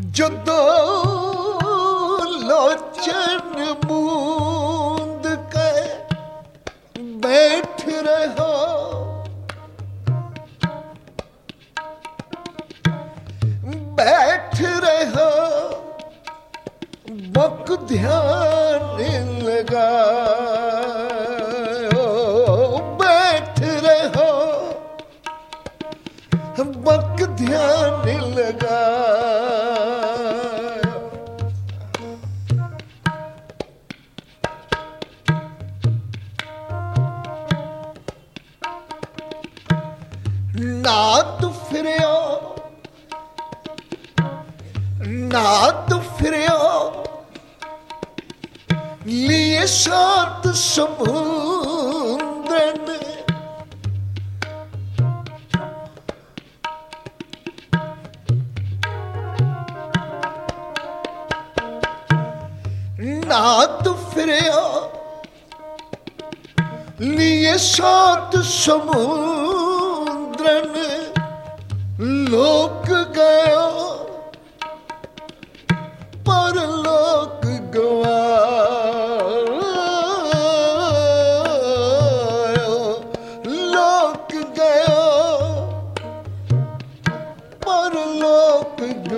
जदों लोचन बूंद के बैठ रहो, बैठ रहो बक ध्यान लगाओ, बैठ रहो बक ध्यान लगाओ। नात फिरियो, नात फिरियो लिए शांत समुद्र ने, नात फिरियो लिए शांत समुद्र ने, लोक गयो परलोक गवायो, लोक गयो परलोक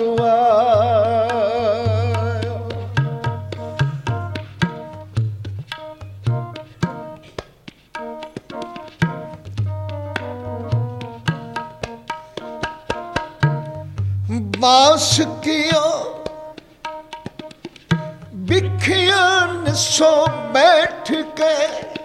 गवायो। बास किया बिखियन सो बैठ के,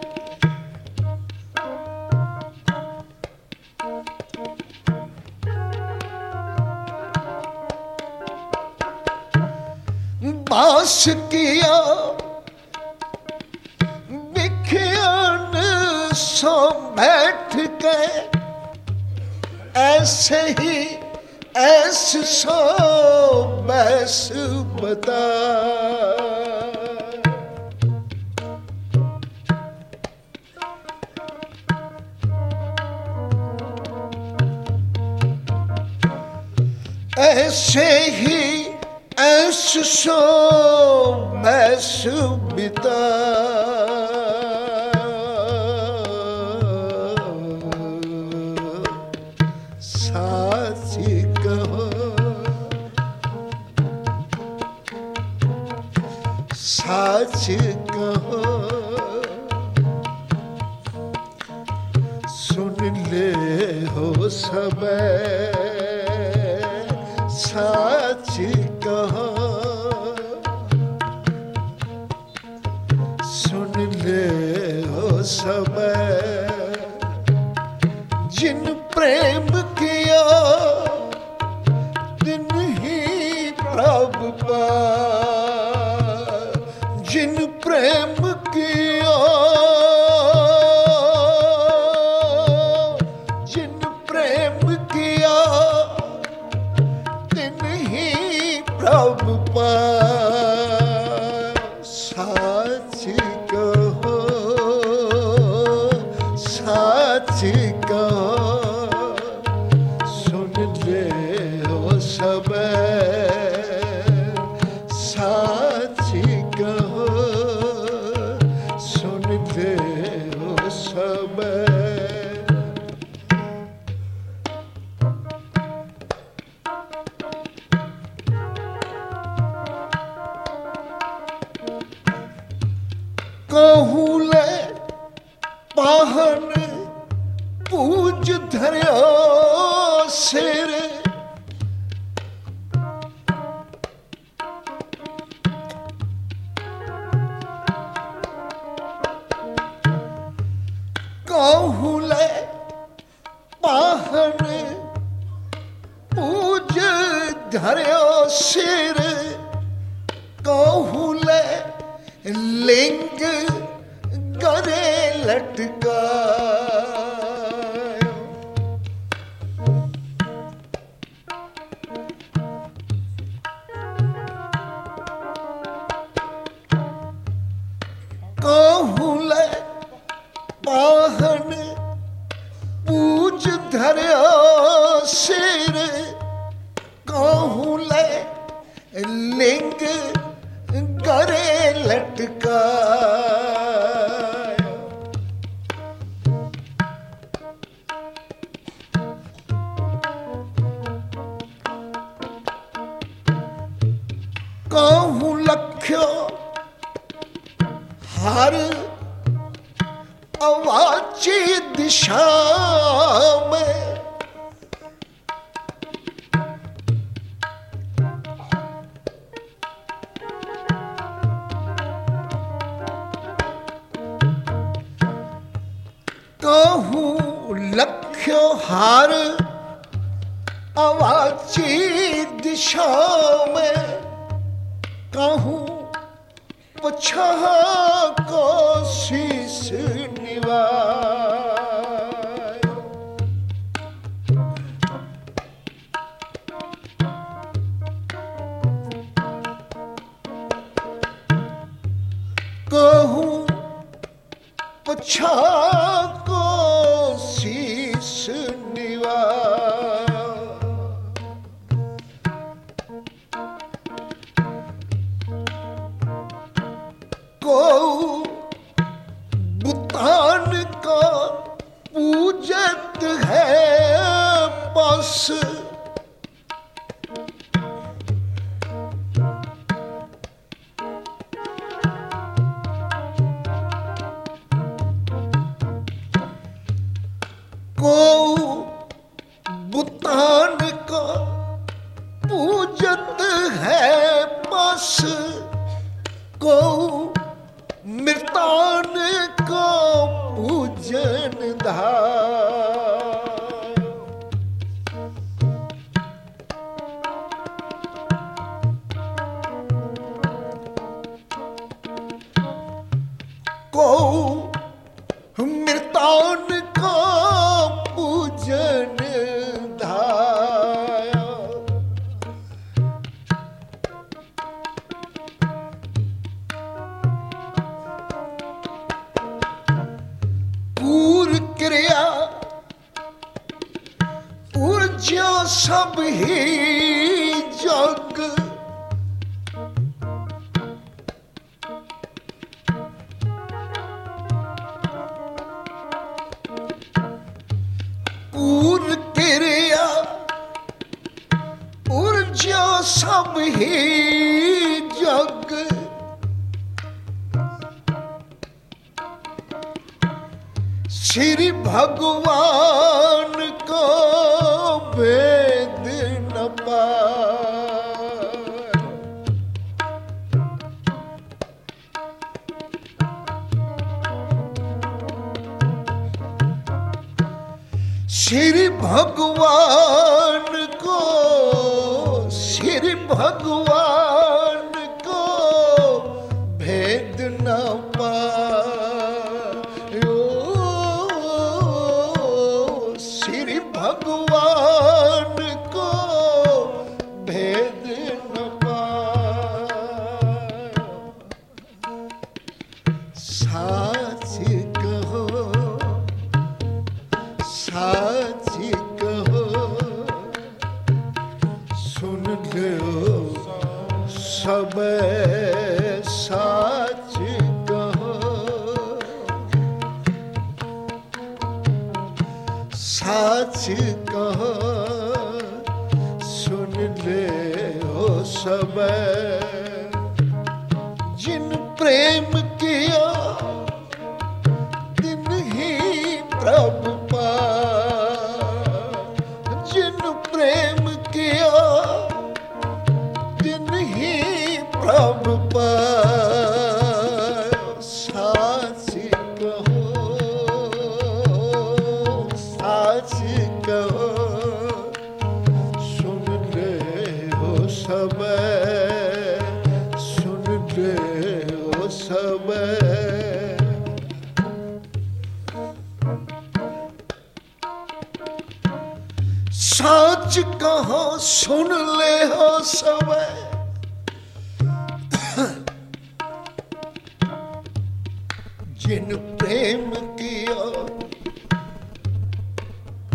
बास किया बिखियन सो बैठ के, ऐसे ही ऐसे सो बैस बता, ऐसे ही ऐसे सो बैस बिता। साची कहो, साच कहो सुन ले हो सब, साच कहो सुन ले हो सब। जिन प्रेम किया दिन ही प्रभु पाए, जिन प्रेम किया, जिन प्रेम किया दिन ही प्रभु पाए। साच कहो, साच कहो सुन ले हो सब, साच कहो सुन ले हो सब। कहूँ ले पाहन पूज धर्यो सिर, कहूँ ले पाहन पूज धर्यो सिर, कहूँ ले लिंग गरे लटका, कहूँ ले पाहन पूज धर्यो सिर, कहूँ ले लिंग गरे लटकाया। कहूं लख्यो हर अवाची दिशा में, कहूं लख्यो हार अवाची दिशा में, कहूं पछा को शीश निवायो। कहूं पछा को शीश निवायो। को बुतान का पूजत है बस, को बुतान का पूजत है बस, को मृतान को पूजन धार। को मृतान को पूजन धाया। पूर क्रिया पूज्य सब ही जग, पूर क्रिया पूज्य सब ही जग, श्री भगवान को वेद न पाए। श्री भगवान को, श्री भगवान को भेद न पायो। श्री भगवान को भेद न पायो। साच कहो, साच कहो, सुन लो सब साच कहो। साच कहो सुन ले हो सब, जिन प्रेम किया दिन ही प्रभु पाए। जिन प्रेम किया दिन ही प्रभु पाए। साच कहो, साच कहो, सुन ले हो सब, सुन ले हो सब। साच कहो सुन ले हो सब, जिन प्रेम किया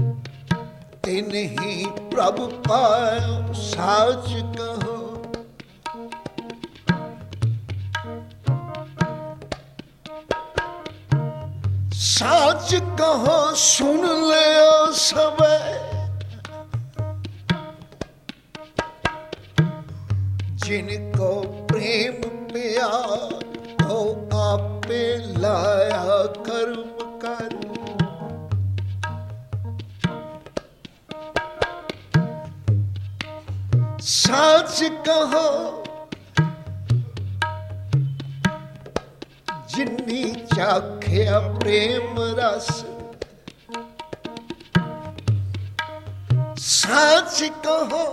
तिन ही प्रभु पायो। साच कहो साच कहो सुन ले सब, जिनको प्रेम प्यार तो आपे लाया कर्म कर। साच कहो जिन्नी चाख्या प्रेम रस, साच कहो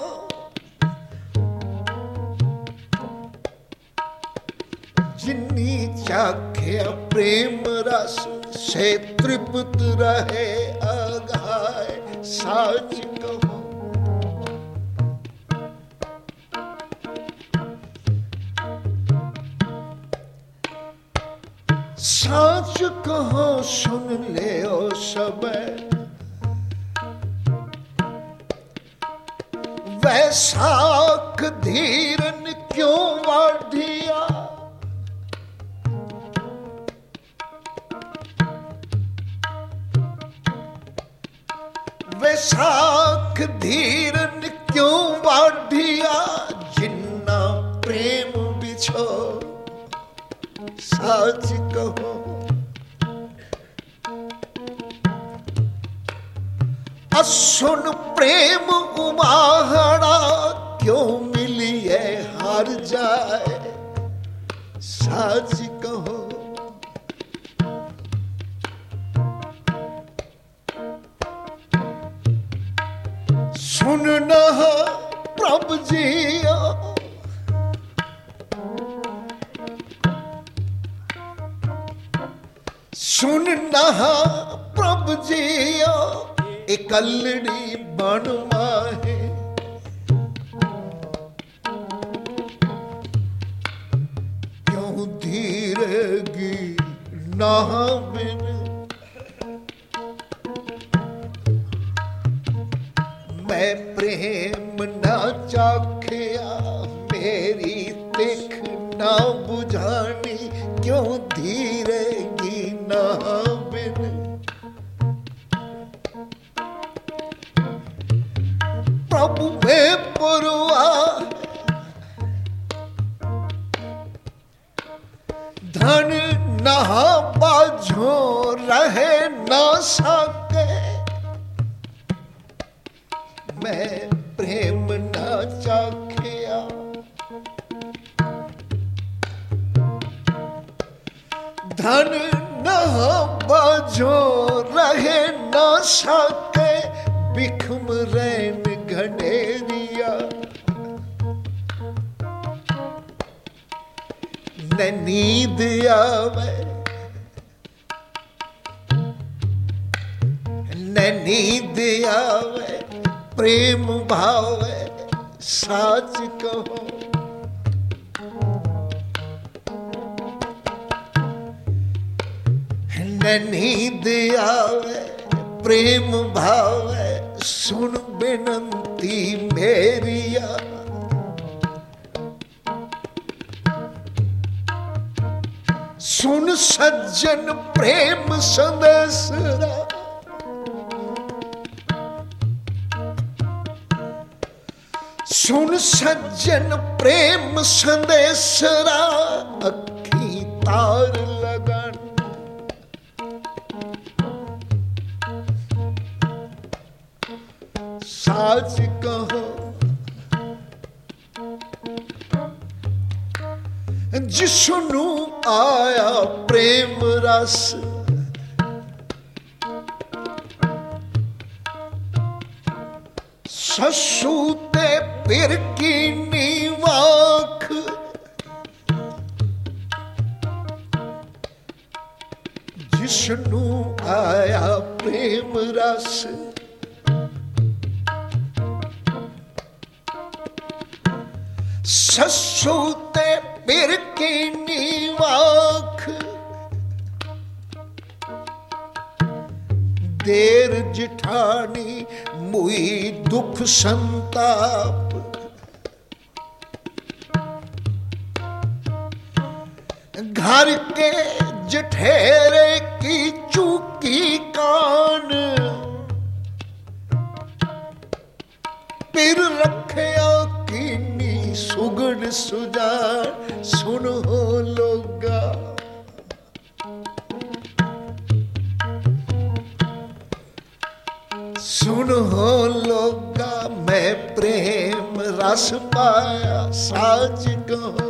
जिन्नी चाख्या प्रेम रस, से तृप्त रहे अघाय। साच कहो साच कहो सुन ले ओ सब, वैसाख धीरन क्यों वाढ़िया। वैसाख धीरन क्यों वाढ़िया, जिन्ना प्रेम बिछो। साच कहो असुन प्रेम उमाहड़ा, क्यों मिलिए हार जाए। साच कहो सुनना प्रभु जिया, सुनना प्रभु जिया, इकल्लड़ी बनवाहे। क्यों धीरगी ना बिन, मैं प्रेम ना चाख्या, मेरी तिख ना बुझानी। क्यों धीरगी ना बिन, प्रभु में पुरवा धन नहा बाझो रहे ना सके। मैं प्रेम ना चाख्या, धन नहा बाझो रहे ना सके। बिखम रैन घनेरिया, न नींद आवे, न नींद आवे, प्रेम भावे। साच कहो न नींद आवे, प्रेम भावे। सुन बेनंती मेरिया, सुन सज्जन प्रेम संदेशरा। सुन सज्जन प्रेम संदेशरा, अखी तार लगन। साच कहो जिसनु आया प्रेम रस, ससु ते पिर की नीवाख। जिसनु आया प्रेम रस, ससु ते पिर की नीवाख। देर जिठानी मुई दुख संताप। घर के जठेरे की चूक कीती कान पिर रखया कीनी सुगन सुजान सुन हो लोगा सुन हो लोगा मैं प्रेम रस पाया साच कहो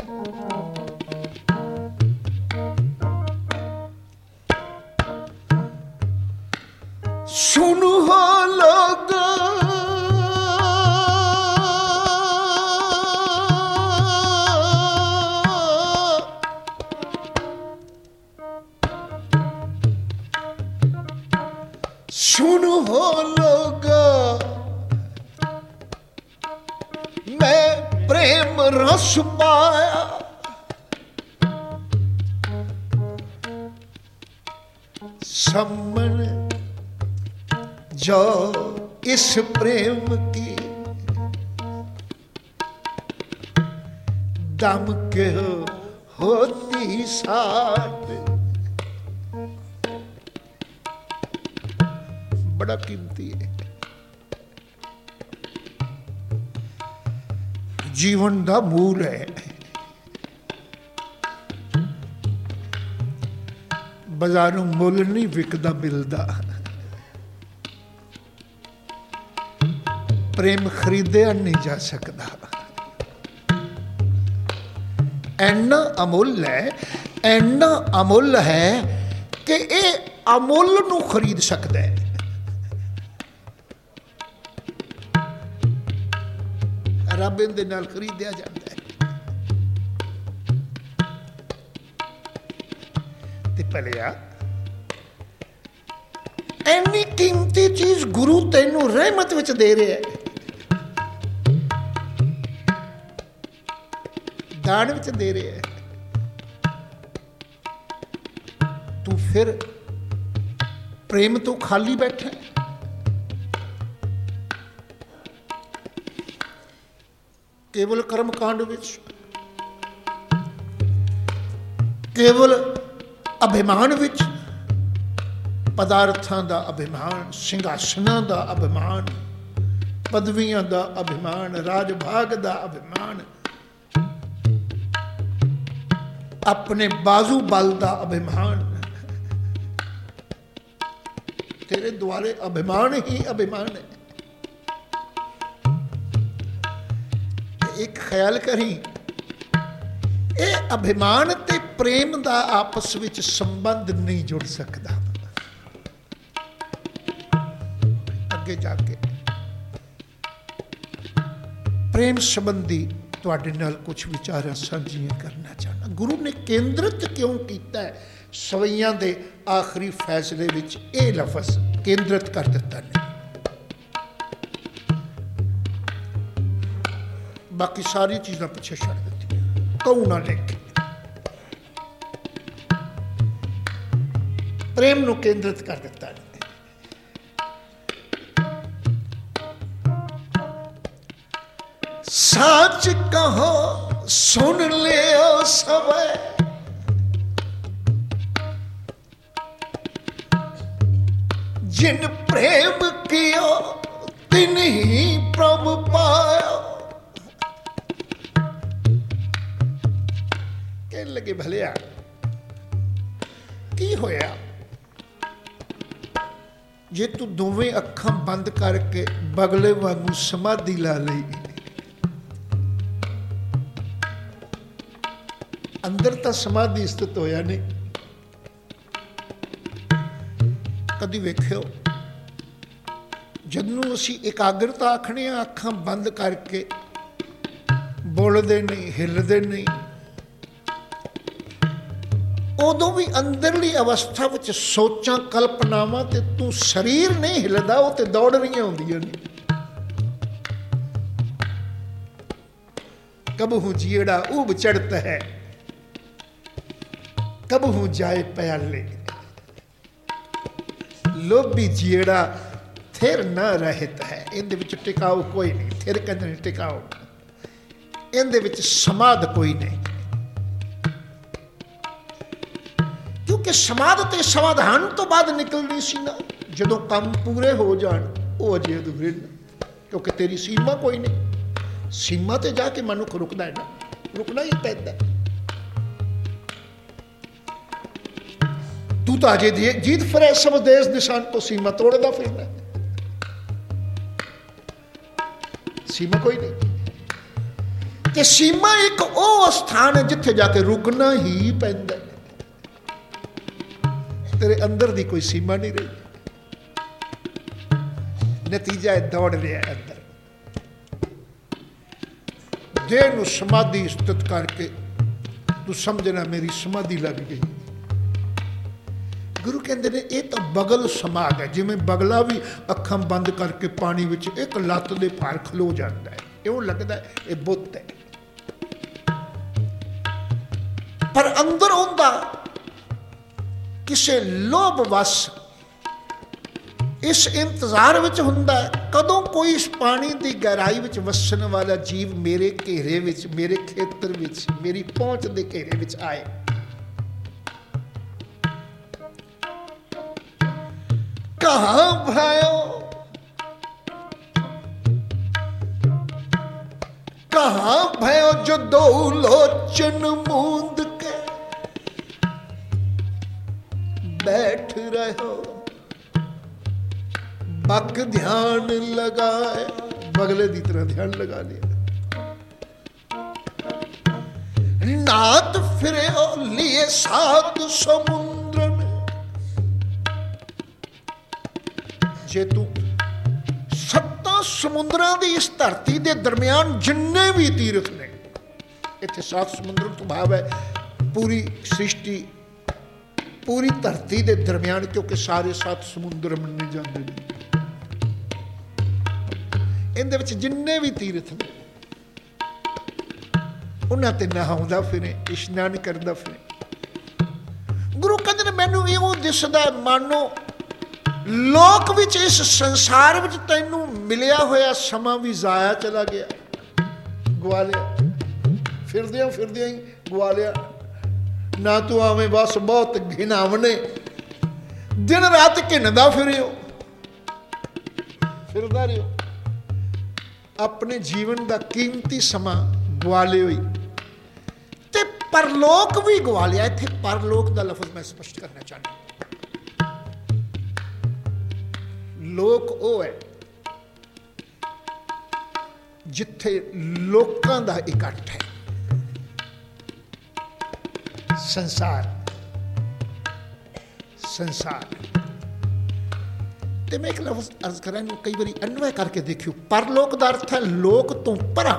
सुन हो लोगा सुन हो लोगा मैं प्रेम रस पाया सम्मन जो इस प्रेम की दम के होती साथ बड़ा कीमती है। जीवन का मूल है। बाजारों मुल नहीं विकदा मिलता। प्रेम खरीदया नहीं जा सकता। ऐना अमुल है, ऐना अमुल है कि ये अमुल नू खरीद सकता है। रब इहदे नाल खरीदया जाता है। ते भलिया ऐनी कीमती चीज गुरु तैनू रहमत विच दे रहा है, दान विच दे रहा है। तू फिर प्रेम तो खाली बैठा है। केवल कर्म कांड विच केवल अभिमान विच पदार्थां दा अभिमान, सिंघासनां दा अभिमान, पदवियां दा अभिमान, राज भाग दा अभिमान, अपने बाजू बल दा अभिमान। तेरे द्वारे अभिमान ही अभिमान है। एक ख्याल करी, ये अभिमान ते प्रेम दा आपस विच संबंध नहीं जुड़ सकता। अगे जाके प्रेम संबंधी तुहाडे नाल कुछ विचारां साझियां करना चाहना। गुरु ने केंद्रित क्यों किया है? सवैयां दे आखिरी फैसले विच ये लफज केंद्रित कर दिता नहीं। बाकी सारी चीज़ां पिछे छड़ दी, कहूँ ना लेके प्रेम नू केंद्रित कर दिता। सच कहो सुन लियो सबे, जिन प्रेम कियो तिन ही प्रभु पायो। लगे भलिया की होया जे तू दोवें अखां बंद करके बगले वांगू समाधि ला लई। अंदर तो समाधि स्थित होया नहीं। कदी वेख्यो जदों असीं एकाग्रता आखने अखां बंद करके बोलते नहीं, हिलते नहीं, उदों भी अंदरली अवस्था विच सोचां कल्पनावां ते तू शरीर नहीं हिलदा, वो ते दौड़ रही आउंदियां ने। कबहू जियड़ा ऊब चढ़ता है, कबहू जाए प्याले, लोभी जियड़ा थिर न रहता है। इहदे विच टिकाऊ कोई नहीं, थिर कहंदे टिकाऊ, इहदे विच समाध कोई नहीं। क्योंकि ਕਿ ਸਮਾਧ ਤੇ ਸਮਾਧਾਨ ਤੋਂ ਬਾਅਦ ਨਿਕਲਣੀ ਸੀ ਨਾ, ਜਦੋਂ ਕੰਮ ਪੂਰੇ ਹੋ ਜਾਣ ਉਹ ਅਜੇ ਅਧੂਰੇ ਨੇ, ਕਿਉਂਕਿ ਤੇਰੀ ਸੀਮਾ ਕੋਈ ਨਹੀਂ। ਸੀਮਾ ਤੇ ਜਾ ਕੇ ਮਨੁੱਖ ਰੁਕਦਾ ਹੈ ਨਾ, ਰੁਕਣਾ ਹੀ ਪੈਂਦਾ। ਤੂੰ ਤਾਂ ਅਜੇ ਜੀਤ ਫਿਰੇ ਸਭ ਦੇਸ਼ ਨਿਸ਼ਾਨ ਤੋਂ, ਸੀਮਾ ਤੋੜਦਾ ਫਿਰਦਾ, ਸੀਮਾ ਕੋਈ ਨਹੀਂ। ਤੇ ਸੀਮਾ ਇੱਕ ਉਹ ਸਥਾਨ ਹੈ ਜਿੱਥੇ ਜਾ ਕੇ ਰੁਕਣਾ ਹੀ ਪੈਂਦਾ। ਤੇਰੇ ਅੰਦਰ ਦੀ ਕੋਈ ਸੀਮਾ ਨਹੀਂ ਰਹੀ, ਨਤੀਜਾ ਦੌੜ ਰਿਹਾ ਅੰਦਰ। ਦੇਹ ਨੂੰ ਸਮਾਧੀ ਸਥਿਤ ਕਰਕੇ ਤੂੰ ਸਮਝਣਾ ਮੇਰੀ ਸਮਾਧੀ ਲੱਗ ਗਈ। ਗੁਰੂ ਕਹਿੰਦੇ ਨੇ ਇਹ ਤਾਂ ਬਗਲ ਸਮਾਗ ਹੈ, ਜਿਵੇਂ ਬਗਲਾ ਵੀ ਅੱਖਾਂ ਬੰਦ ਕਰਕੇ ਪਾਣੀ ਵਿੱਚ ਇੱਕ ਲੱਤ ਦੇ ਭਾਰ ਖਲੋ ਜਾਂਦਾ ਹੈ, ਇਉਂ ਲੱਗਦਾ ਇਹ ਬੁੱਤ ਹੈ। ਪਰ ਅੰਦਰ ਹੁੰਦਾ ਕਿਸੇ ਲੋਭ ਵਸ ਇਸ ਇੰਤਜ਼ਾਰ ਵਿੱਚ ਹੁੰਦਾ ਹੈ ਕਦੋਂ ਕੋਈ ਇਸ ਪਾਣੀ ਦੀ ਗਹਿਰਾਈ ਵਿੱਚ ਵਸਣ ਵਾਲਾ ਜੀਵ ਮੇਰੇ ਘੇਰੇ ਵਿੱਚ, ਮੇਰੇ ਖੇਤਰ ਵਿੱਚ, ਮੇਰੀ ਪਹੁੰਚ ਦੇ ਘੇਰੇ ਵਿੱਚ ਆਏ। ਕਹਾਂ ਭਾਇਓ, ਕਹਾਂ ਭਾਇਓ ਜੋ ਦੋ ਲੋਚਨ ਮੂੰਦ ਕੇ बैठ रहो, बक ध्यान लगाए। बगले की तरह ध्यान लगा लिया। नाथ फिरे लिए सात समुद्र में, जे तू सत्ता समुद्रां दी इस धरती के दरम्यान जिन्ने भी तीर्थ ने, इत्थे सात समुद्र तो भाव है पूरी सृष्टि, पूरी धरती के दरम्यान, क्योंकि सारे सात समुद्र मन्ने जाते हैं। इहदे विच जिन्ने भी तीर्थ ने उन्हां ते नहाउंदा फिरे, इशनान करदा फिरे। गुरु कहंदे ने मैनूं इउं दिसदा मानो लोक विच इस संसार विच तैनूं मिलिया होया समा भी जाया चला गया, गवा लिया, फिरदियां फिरदियां ही गवा लिया। ना तू आवें बस बहुत घिनावने दिन रात घिनदा फिरियो, फिरदा रहियो, अपने जीवन का कीमती समा गवा लियो ही, ते परलोक भी गवा लिया। इत्थे परलोक का लफज मैं स्पष्ट करना चाहता। लोक वो है जिथे लोकां दा इकट्ठ है, संसार संसार। ते मैं एक लफ्ज अर्ज करा, कई बार अन्वय करके देखियो। परलोक का अर्थ है लोक तो परा।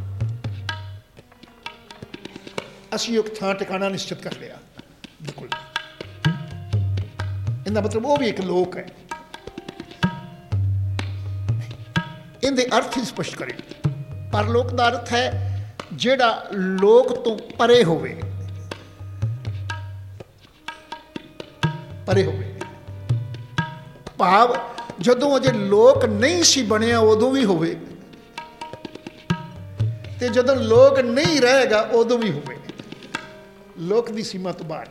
असी एक थां ठिकाना निश्चित कर लिया, बिल्कुल इनका मतलब वो भी एक लोक है। इनके अर्थ ही स्पष्ट करें। परलोक का अर्थ है जेड़ा लोक तो परे होवे, परे होवे। भाव जदों अजे लोक नहीं सी बनिया उदों भी होवे, ते जदों लोक नहीं रहेगा उदों भी होवे। लोक की सीमा तो बाहर।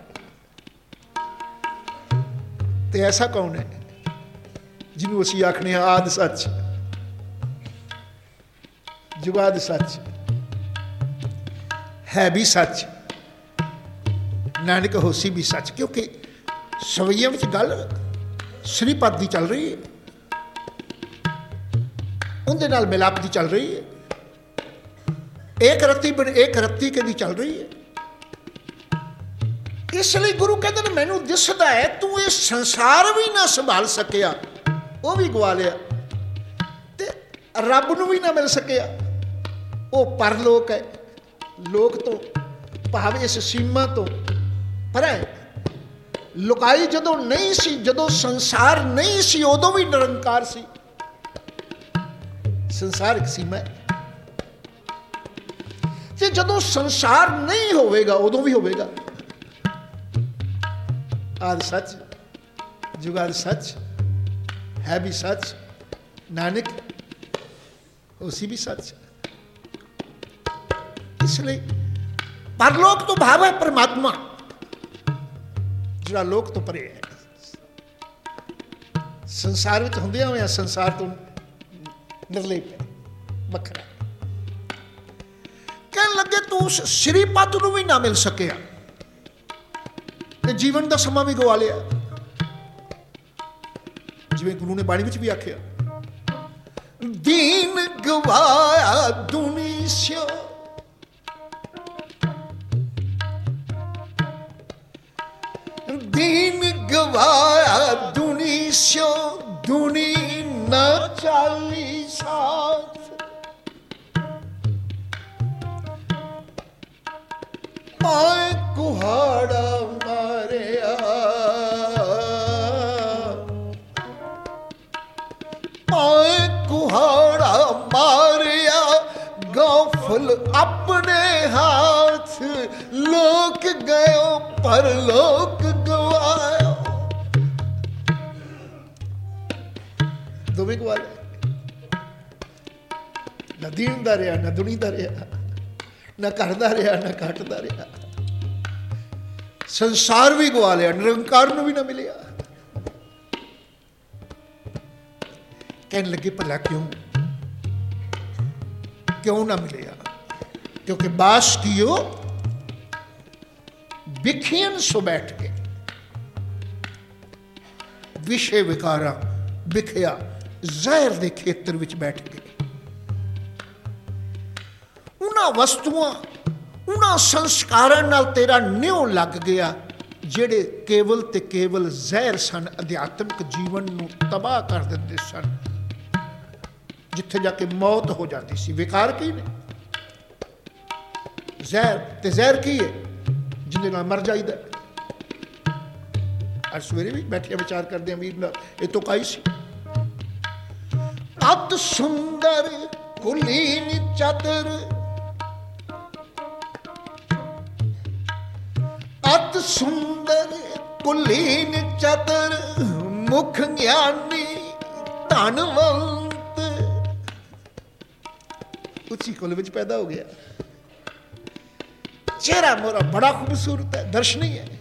ते ऐसा कौन है जिन्हों असीं आखने आदि सच, जुगाद सच, है भी सच, नानक होसी भी सच। क्योंकि सवैया में गल श्रीपद की चल रही है, उनके नाल मिलाप की चल रही है, एक रत्ती के दी चल रही है। इसलिए गुरु कहते हैं मैनू दिसदा है तू ये संसार भी ना संभाल सकिया, वो भी गवा लिया, ते रब नूं भी ना मिल सकिया, वो परलोक है। लोक तो भाव इस सीमा तो पर है। लुकाई जदों नहीं सी, जदों संसार नहीं सी उदों भी निरंकार सी। संसार एक सीमा है, ते जदों संसार नहीं होवेगा उदों भी होवेगा। आदि सच, जुगाद सच, है भी सच, नानक उसी भी सच। इसलिए परलोक तो भाव है परमात्मा, ਜਿਹੜਾ ਲੋਕ ਤੋਂ ਪਰੇ ਹੈ। ਸੰਸਾਰ ਵਿੱਚ ਹੁੰਦਿਆਂ ਹੋਇਆਂ ਸੰਸਾਰ ਤੋਂ ਨਿਰਲੇਪ ਹੈ, ਵੱਖਰਾ। ਕਹਿਣ ਲੱਗੇ ਤੂੰ ਉਸ ਸ੍ਰੀ ਪਦ ਨੂੰ ਵੀ ਨਾ ਮਿਲ ਸਕਿਆ ਤੇ ਜੀਵਨ ਦਾ ਸਮਾਂ ਵੀ ਗਵਾ ਲਿਆ। ਜਿਵੇਂ ਗੁਰੂ ਨੇ ਬਾਣੀ ਵਿੱਚ ਵੀ ਆਖਿਆ, ਦੀਨ ਗਵਾਇਆ ਦੁਨੀ ਸਿਓ, ਦੀਨ ਗਵਾਇਆ ਦੁਨੀ ਸਿਓ, ਦੁਨੀ ਨਾ ਚਾਲੀ ਸਾਥ। ਪਾਏ ਕੁਹਾੜਾ ਮਾਰਿਆ, ਪਾਏ ਕੁਹਾੜਾ ਮਾਰਿਆ, ਗਾਫਲ ਆਪਣੇ ਹਾਥ। ਲੋਕ ਗਇਓ ਪਰ ਲੋਕ ਗਵਾਇਆ। ਦੋਵੇਂ ਗਵਾ ਲਏ। ਨਾ ਦੀਨ ਦਾ ਰਿਹਾ, ਨਾ ਦੁਨੀ ਦਾ ਰਿਹਾ, ਨਾ ਘਰ ਦਾ ਰਿਹਾ, ਨਾ ਘਾਟ ਦਾ ਰਿਹਾ। ਸੰਸਾਰ ਵੀ ਗਵਾ ਲਿਆ, ਨਿਰੰਕਾਰ ਨੂੰ ਵੀ ਨਾ ਮਿਲਿਆ। ਕਹਿਣ ਲੱਗੇ ਭਲਾ ਕਿਉਂ, ਕਿਉਂ ਨਾ ਮਿਲਿਆ? ਕਿਉਂਕਿ ਬਾਸ ਕੀਓ ਵਿਖਿਆਨ ਸੋ ਬੈਠ ਕੇ, ਵਿਸ਼ੇ ਵਿਕਾਰਾਂ ਵਿਖਿਆ ਜ਼ਹਿਰ ਦੇ ਖੇਤਰ ਵਿੱਚ ਬੈਠ ਕੇ, ਉਹਨਾਂ ਵਸਤੂਆਂ, ਉਹਨਾਂ ਸੰਸਕਾਰਾਂ ਨਾਲ ਤੇਰਾ ਨਿਉ ਲੱਗ ਗਿਆ ਜਿਹੜੇ ਕੇਵਲ ਤੇ ਕੇਵਲ ਜ਼ਹਿਰ ਸਨ, ਅਧਿਆਤਮਿਕ ਜੀਵਨ ਨੂੰ ਤਬਾਹ ਕਰ ਦਿੰਦੇ ਸਨ, ਜਿੱਥੇ ਜਾ ਕੇ ਮੌਤ ਹੋ ਜਾਂਦੀ ਸੀ। ਵਿਕਾਰ ਕੀ ਨੇ? ਜ਼ਹਿਰ। ਤੇ ਜ਼ਹਿਰ ਕੀ ਹੈ? ਜਿਹਦੇ ਨਾਲ ਮਰ ਜਾਈਦਾ। ਅੱਜ ਸਵੇਰੇ ਵੀ ਬੈਠਿਆ ਵਿਚਾਰ ਕਰਦੇ ਹਾਂ ਵੀਰ ਨਾਲ, ਇਹ ਤੋਂ ਕਾਈ ਸੀ। ਅਤ ਸੁੰਦਰ ਕੁਲੀਨ ਚਤਰ, ਅਤ ਸੁੰਦਰ ਕੁਲੀਨ ਚਤਰ, ਮੁਖ ਗਿਆਨੀ ਧਨਵੰਤ। ਉੱਚੀ ਕੁਲ ਵਿੱਚ ਪੈਦਾ ਹੋ ਗਿਆ। ਚਿਹਰਾ ਮੋਰਾ ਬੜਾ ਖੂਬਸੂਰਤ ਹੈ, ਦਰਸ਼ਨੀ ਹੈ।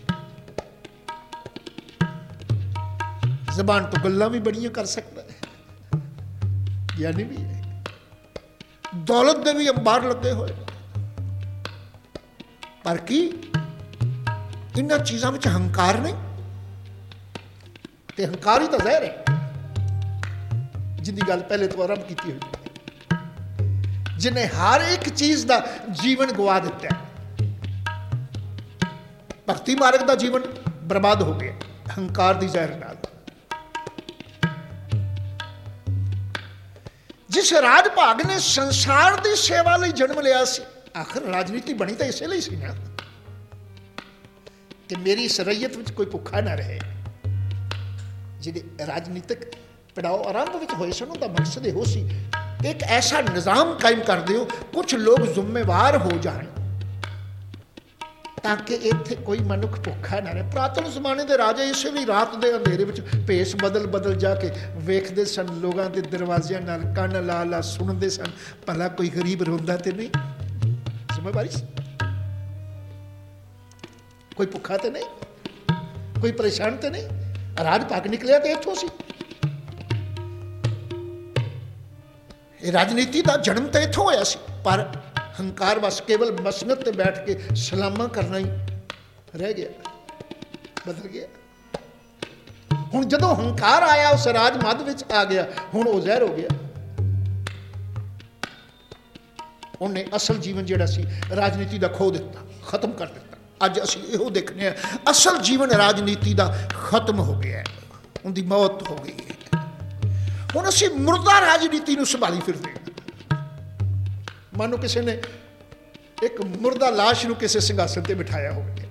ਜ਼ਬਾਨ ਤੋਂ ਗੱਲਾਂ ਵੀ ਬੜੀਆਂ ਕਰ ਸਕਦਾ ਹੈ, ਗਿਆਨੀ ਵੀ ਹੈ। ਦੌਲਤ ਦੇ ਵੀ ਅੰਬਾਰ ਲੱਗੇ ਹੋਏ, ਪਰ ਕੀ ਇਹਨਾਂ ਚੀਜ਼ਾਂ ਵਿੱਚ ਹੰਕਾਰ ਨਹੀਂ? ਤੇ ਹੰਕਾਰ ਹੀ ਤਾਂ ਜ਼ਹਿਰ ਹੈ, ਜਿਹਦੀ ਗੱਲ ਪਹਿਲੇ ਤੋਂ ਆਰੰਭ ਕੀਤੀ ਹੋਈ, ਜਿਹਨੇ ਹਰ ਇੱਕ ਚੀਜ਼ ਦਾ ਜੀਵਨ ਗਵਾ ਦਿੱਤਾ। ਭਗਤੀ ਮਾਰਗ ਦਾ ਜੀਵਨ ਬਰਬਾਦ ਹੋ ਗਿਆ ਹੰਕਾਰ ਦੀ ਜ਼ਹਿਰ ਨਾਲ। ਜਿਸ ਰਾਜ ਭਾਗ ਨੇ ਸੰਸਾਰ ਦੀ ਸੇਵਾ ਲਈ ਜਨਮ ਲਿਆ ਸੀ, ਆਖਰ ਰਾਜਨੀਤੀ ਬਣੀ ਤਾਂ ਇਸੇ ਲਈ ਸੀ ਨਾ, ਕਿ ਮੇਰੀ ਇਸ ਰਈਅਤ ਵਿੱਚ ਕੋਈ ਭੁੱਖਾ ਨਾ ਰਹੇ। ਜਿਹੜੇ ਰਾਜਨੀਤਿਕ ਪੜਾਅ ਆਰੰਭ ਵਿੱਚ ਹੋਏ ਸਨ, ਉਹਦਾ ਮਕਸਦ ਇਹੋ ਸੀ, ਇੱਕ ਐਸਾ ਨਿਜ਼ਾਮ ਕਾਇਮ ਕਰ ਦਿਓ, ਕੁਛ ਲੋਕ ਜ਼ਿੰਮੇਵਾਰ ਹੋ ਜਾਣ, ਤਾਂ ਕਿ ਇੱਥੇ ਕੋਈ ਮਨੁੱਖ ਭੁੱਖਾ ਨਾ ਰਹੇ। ਪੁਰਾਤਨ ਜ਼ਮਾਨੇ ਦੇ ਰਾਜੇ ਇਸੇ ਲਈ ਰਾਤ ਦੇ ਅੰਧੇਰੇ ਵਿੱਚ ਭੇਸ ਬਦਲ ਜਾ ਕੇ ਵੇਖਦੇ ਸਨ, ਲੋਕਾਂ ਦੇ ਦਰਵਾਜ਼ਿਆਂ ਨਾਲ ਕੰਨ ਲਾ ਲਾ ਸੁਣਦੇ ਸਨ, ਭਲਾ ਕੋਈ ਗਰੀਬ ਰੋਂਦਾ ਤੇ ਨਹੀਂ, ਜ਼ਿੰਮੇਵਾਰੀ ਸੀ। ਕੋਈ ਭੁੱਖਾ ਤੇ ਨਹੀਂ, ਕੋਈ ਪਰੇਸ਼ਾਨ ਤੇ ਨਹੀਂ। ਰਾਜ ਭਾਗ ਨਿਕਲਿਆ ਤੇ ਇੱਥੋਂ ਸੀ। ਇਹ ਰਾਜਨੀਤੀ ਦਾ ਜਨਮ ਤਾਂ ਇੱਥੋਂ ਹੋਇਆ ਸੀ, ਪਰ ਹੰਕਾਰ ਬਸ ਕੇਵਲ ਮਸਨਦ ਤੇ ਬੈਠ ਕੇ ਸਲਾਮਾਂ ਕਰਨਾ ਹੀ ਰਹਿ ਗਿਆ, ਬਦਲ ਗਿਆ। ਹੁਣ ਜਦੋਂ ਹੰਕਾਰ ਆਇਆ, ਉਸ ਰਾਜ ਮੱਧ ਵਿੱਚ ਆ ਗਿਆ, ਹੁਣ ਉਹ ਜ਼ਹਿਰ ਹੋ ਗਿਆ। ਉਹਨੇ ਅਸਲ ਜੀਵਨ ਜਿਹੜਾ ਸੀ ਰਾਜਨੀਤੀ ਦਾ ਖੋ ਦਿੱਤਾ, ਖਤਮ ਕਰ ਦਿੱਤਾ। ਅੱਜ ਅਸੀਂ ਇਹੋ ਦੇਖਦੇ ਹਾਂ, ਅਸਲ ਜੀਵਨ ਰਾਜਨੀਤੀ ਦਾ ਖਤਮ ਹੋ ਗਿਆ, ਉਹਦੀ ਮੌਤ ਹੋ ਗਈ ਹੈ। ਹੁਣ ਅਸੀਂ ਮੁਰਦਾ ਰਾਜਨੀਤੀ ਨੂੰ ਸੰਭਾਲੀ ਫਿਰਦੇ ਹਾਂ। ਮਾਨੋ ਕਿਸੇ ਨੇ ਇੱਕ ਮੁਰਦਾ ਲਾਸ਼ ਨੂੰ ਕਿਸੇ ਸਿੰਘਾਸਨ ਤੇ ਬਿਠਾਇਆ ਹੋਵੇ।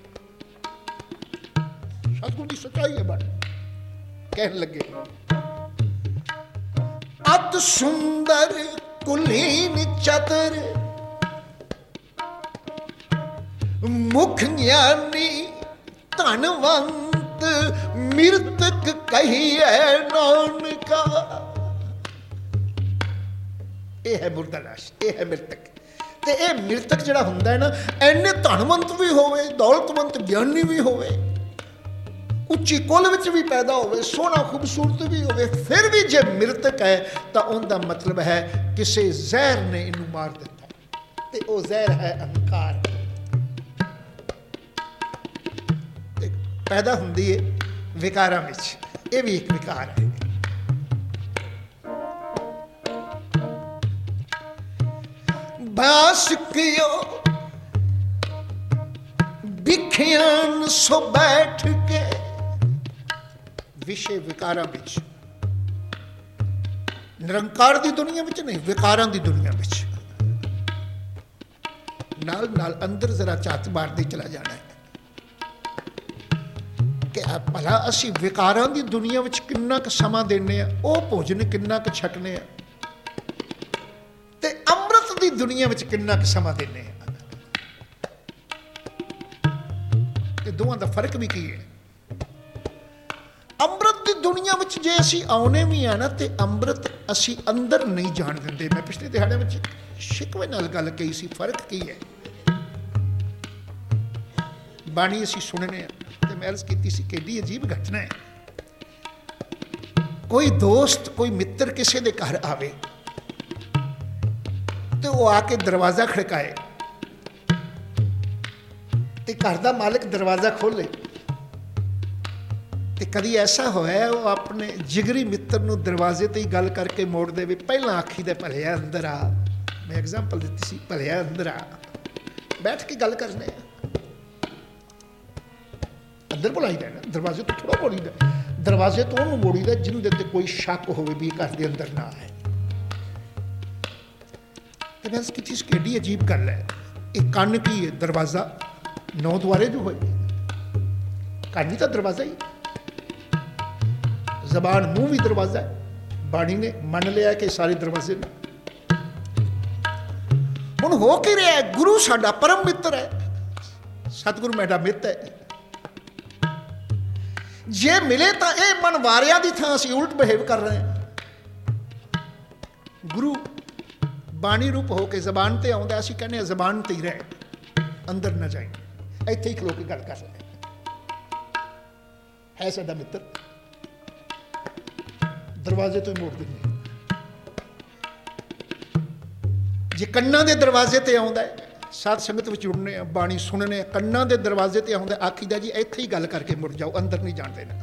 ਸਤਿਗੁਰੂ ਦੀ ਸੱਚਾਈ ਹੈ। ਬਾਤ ਕਹਿਣ ਲੱਗੇ, ਅਤ ਸੁੰਦਰ ਕੁਲੀਨ ਚਤਰ, ਮੁਖ ਗਿਆਨੀ ਧਨਵੰਤ, ਮਿਰਤਕ ਕਹੀਏ ਨਾਨਕਾ। ਇਹ ਹੈ ਮੁਰਦਾ ਲਾਸ਼, ਇਹ ਹੈ ਮਿਰਤਕ। ਤੇ ਇਹ ਮਿਰਤਕ ਜਿਹੜਾ ਹੁੰਦਾ ਹੈ ਨਾ, ਐਨੇ ਧਨਵੰਤ ਵੀ ਹੋਵੇ, ਦੌਲਤਵੰਤ ਗਿਆਨੀ ਵੀ ਹੋਵੇ, ਉੱਚੀ ਕੁਲ ਵਿੱਚ ਵੀ ਪੈਦਾ ਹੋਵੇ, ਸੋਹਣਾ ਖੂਬਸੂਰਤ ਵੀ ਹੋਵੇ, ਫਿਰ ਵੀ ਜੇ ਮ੍ਰਿਤਕ ਹੈ ਤਾਂ ਉਹਦਾ ਮਤਲਬ ਹੈ ਕਿਸੇ ਜ਼ਹਿਰ ਨੇ ਇਹਨੂੰ ਮਾਰ ਦਿੱਤਾ, ਤੇ ਉਹ ਜ਼ਹਿਰ ਹੈ ਅਹੰਕਾਰ। ਤੇ ਪੈਦਾ ਹੁੰਦੀ ਹੈ ਵਿਕਾਰਾਂ ਵਿੱਚ, ਇਹ ਵੀ ਇੱਕ ਵਿਕਾਰ ਹੈ। ਬਾਸ ਕਿਓ ਵਿਖਿਆਨ ਸੋ ਬੈਠ ਕੇ, ਵਿਸ਼ੇ ਵਿਕਾਰਾਂ ਵਿੱਚ, ਨਿਰੰਕਾਰ ਦੀ ਦੁਨੀਆ ਵਿੱਚ ਨਹੀਂ, ਵਿਕਾਰਾਂ ਦੀ ਦੁਨੀਆ ਵਿੱਚ। ਨਾਲ ਨਾਲ ਅੰਦਰ ਜ਼ਰਾ ਝਾਤ ਮਾਰਦੇ ਚਲਾ ਜਾਣਾ ਹੈ ਕਿ ਭਲਾ ਅਸੀਂ ਵਿਕਾਰਾਂ ਦੀ ਦੁਨੀਆ ਵਿੱਚ ਕਿੰਨਾ ਕੁ ਸਮਾਂ ਦਿੰਦੇ ਹਾਂ, ਉਹ ਭੋਜਨ ਕਿੰਨਾ ਕੁ ਛਕਨੇ ਆ, ਤੇ ਅੰਮ੍ਰਿਤ ਦੀ ਦੁਨੀਆ ਵਿੱਚ ਕਿੰਨਾ ਕੁ ਸਮਾਂ ਦਿੰਦੇ ਆ, ਤੇ ਦੋਵਾਂ ਦਾ ਫਰਕ ਵੀ ਕੀ ਹੈ। ਅੰਮ੍ਰਿਤ ਦੀ ਦੁਨੀਆ ਵਿੱਚ ਜੇ ਅਸੀਂ ਆਉਣੇ ਵੀ ਆ ਨਾ, ਤੇ ਅੰਮ੍ਰਿਤ ਅਸੀਂ ਅੰਦਰ ਨਹੀਂ ਜਾਣ ਦਿੰਦੇ। ਮੈਂ ਪਿਛਲੇ ਦਿਹਾੜੇ ਵਿੱਚ ਸ਼ਿਕਵੇ ਨਾਲ ਗੱਲ ਕਹੀ ਸੀ, ਫਰਕ ਕੀ ਹੈ। ਬਾਣੀ ਅਸੀਂ ਸੁਣਨੇ ਆ, ਤੇ ਮੈਂ ਅਰਜ਼ ਕੀਤੀ ਸੀ ਕਿੱਡੀ ਅਜੀਬ ਘਟਨਾ ਹੈ। ਕੋਈ ਦੋਸਤ, ਕੋਈ ਮਿੱਤਰ ਕਿਸੇ ਦੇ ਘਰ ਆਵੇ ਤੇ ਉਹ ਆ ਕੇ ਦਰਵਾਜ਼ਾ ਖੜਕਾਏ, ਤੇ ਘਰ ਦਾ ਮਾਲਕ ਦਰਵਾਜ਼ਾ ਖੋਲੇ, ਤੇ ਕਦੀ ਐਸਾ ਹੋਇਆ ਉਹ ਆਪਣੇ ਜਿਗਰੀ ਮਿੱਤਰ ਨੂੰ ਦਰਵਾਜ਼ੇ ਤੇ ਹੀ ਗੱਲ ਕਰਕੇ ਮੋੜ ਦੇਵੇ, ਪਹਿਲਾਂ ਆਖੀ ਦੇ ਭਲਿਆ ਅੰਦਰ ਆ। ਮੈਂ ਐਗਜ਼ਾਮਪਲ ਦਿੱਤੀ ਸੀ, ਭਲਿਆ ਅੰਦਰ ਆ, ਬੈਠ ਕੇ ਗੱਲ ਕਰਨੇ ਆ। ਅੰਦਰ ਬੁਲਾਈਦਾ ਨਾ, ਦਰਵਾਜ਼ੇ ਤੋਂ ਥੋੜਾ ਮੋੜੀਦਾ, ਦਰਵਾਜ਼ੇ ਤੋਂ ਉਹਨੂੰ ਮੋੜੀਦਾ ਜਿਹਨੂੰ ਦੇ ਉੱਤੇ ਕੋਈ ਸ਼ੱਕ ਹੋਵੇ ਵੀ ਘਰ ਦੇ ਅੰਦਰ ਨਾ ਆਏ। ਤੇ ਮੈਂ ਕਿਹਾ ਸੀ ਕਿਹੜੀ ਅਜੀਬ ਗੱਲ ਹੈ। ਇਹ ਕੰਨ ਕੀ ਹੈ? ਦਰਵਾਜ਼ਾ 9 ਦੁਆਰੇ ਜੋ ਹੋਏ, ਕੰਨ ਹੀ ਤਾਂ ਦਰਵਾਜ਼ਾ ਹੀ, ਜ਼ਬਾਨ ਮੂੰਹ ਵੀ ਦਰਵਾਜ਼ਾ ਹੈ। ਬਾਣੀ ਨੇ ਮੰਨ ਲਿਆ ਕਿ ਸਾਰੇ ਦਰਵਾਜ਼ੇ ਨੇ। ਹੁਣ ਹੋ ਕੀ ਰਿਹਾ? ਗੁਰੂ ਸਾਡਾ ਪਰਮ ਮਿੱਤਰ ਹੈ, ਸਤਿਗੁਰੂ ਮੇਰਾ ਮਿੱਤ ਹੈ। ਜੇ ਮਿਲੇ ਤਾਂ ਇਹ ਮਨ ਵਾਰਿਆ ਦੀ ਥਾਂ ਅਸੀਂ ਉਲਟ ਬਿਹੇਵ ਕਰ ਰਹੇ ਹਾਂ। ਗੁਰੂ ਬਾਣੀ ਰੂਪ ਹੋ ਕੇ ਜ਼ਬਾਨ ਤੇ ਆਉਂਦਾ, ਅਸੀਂ ਕਹਿੰਦੇ ਹਾਂ ਜ਼ਬਾਨ ਤੇ ਹੀ ਰਹਿ, ਅੰਦਰ ਨਾ ਜਾਏ, ਇੱਥੇ ਹੀ ਖਲੋ ਕੇ ਗੱਲ ਕਰ ਰਹੇ ਹੈ ਸਾਡਾ ਮਿੱਤਰ। ਦਰਵਾਜ਼ੇ ਤੋਂ ਹੀ ਮੋੜ ਦਿੰਦੇ। ਜੇ ਕੰਨਾਂ ਦੇ ਦਰਵਾਜ਼ੇ ਤੇ ਆਉਂਦਾ, ਸਾਧ ਸੰਗਤ ਵਿੱਚ ਜੁੜਨੇ ਆ, ਬਾਣੀ ਸੁਣਨੇ ਆ, ਕੰਨਾਂ ਦੇ ਦਰਵਾਜ਼ੇ ਤੇ ਆਉਂਦਾ, ਆਖੀਦਾ ਜੀ ਇੱਥੇ ਹੀ ਗੱਲ ਕਰਕੇ ਮੁੜ ਜਾਓ, ਅੰਦਰ ਨਹੀਂ ਜਾਣ ਦੇਣਾ।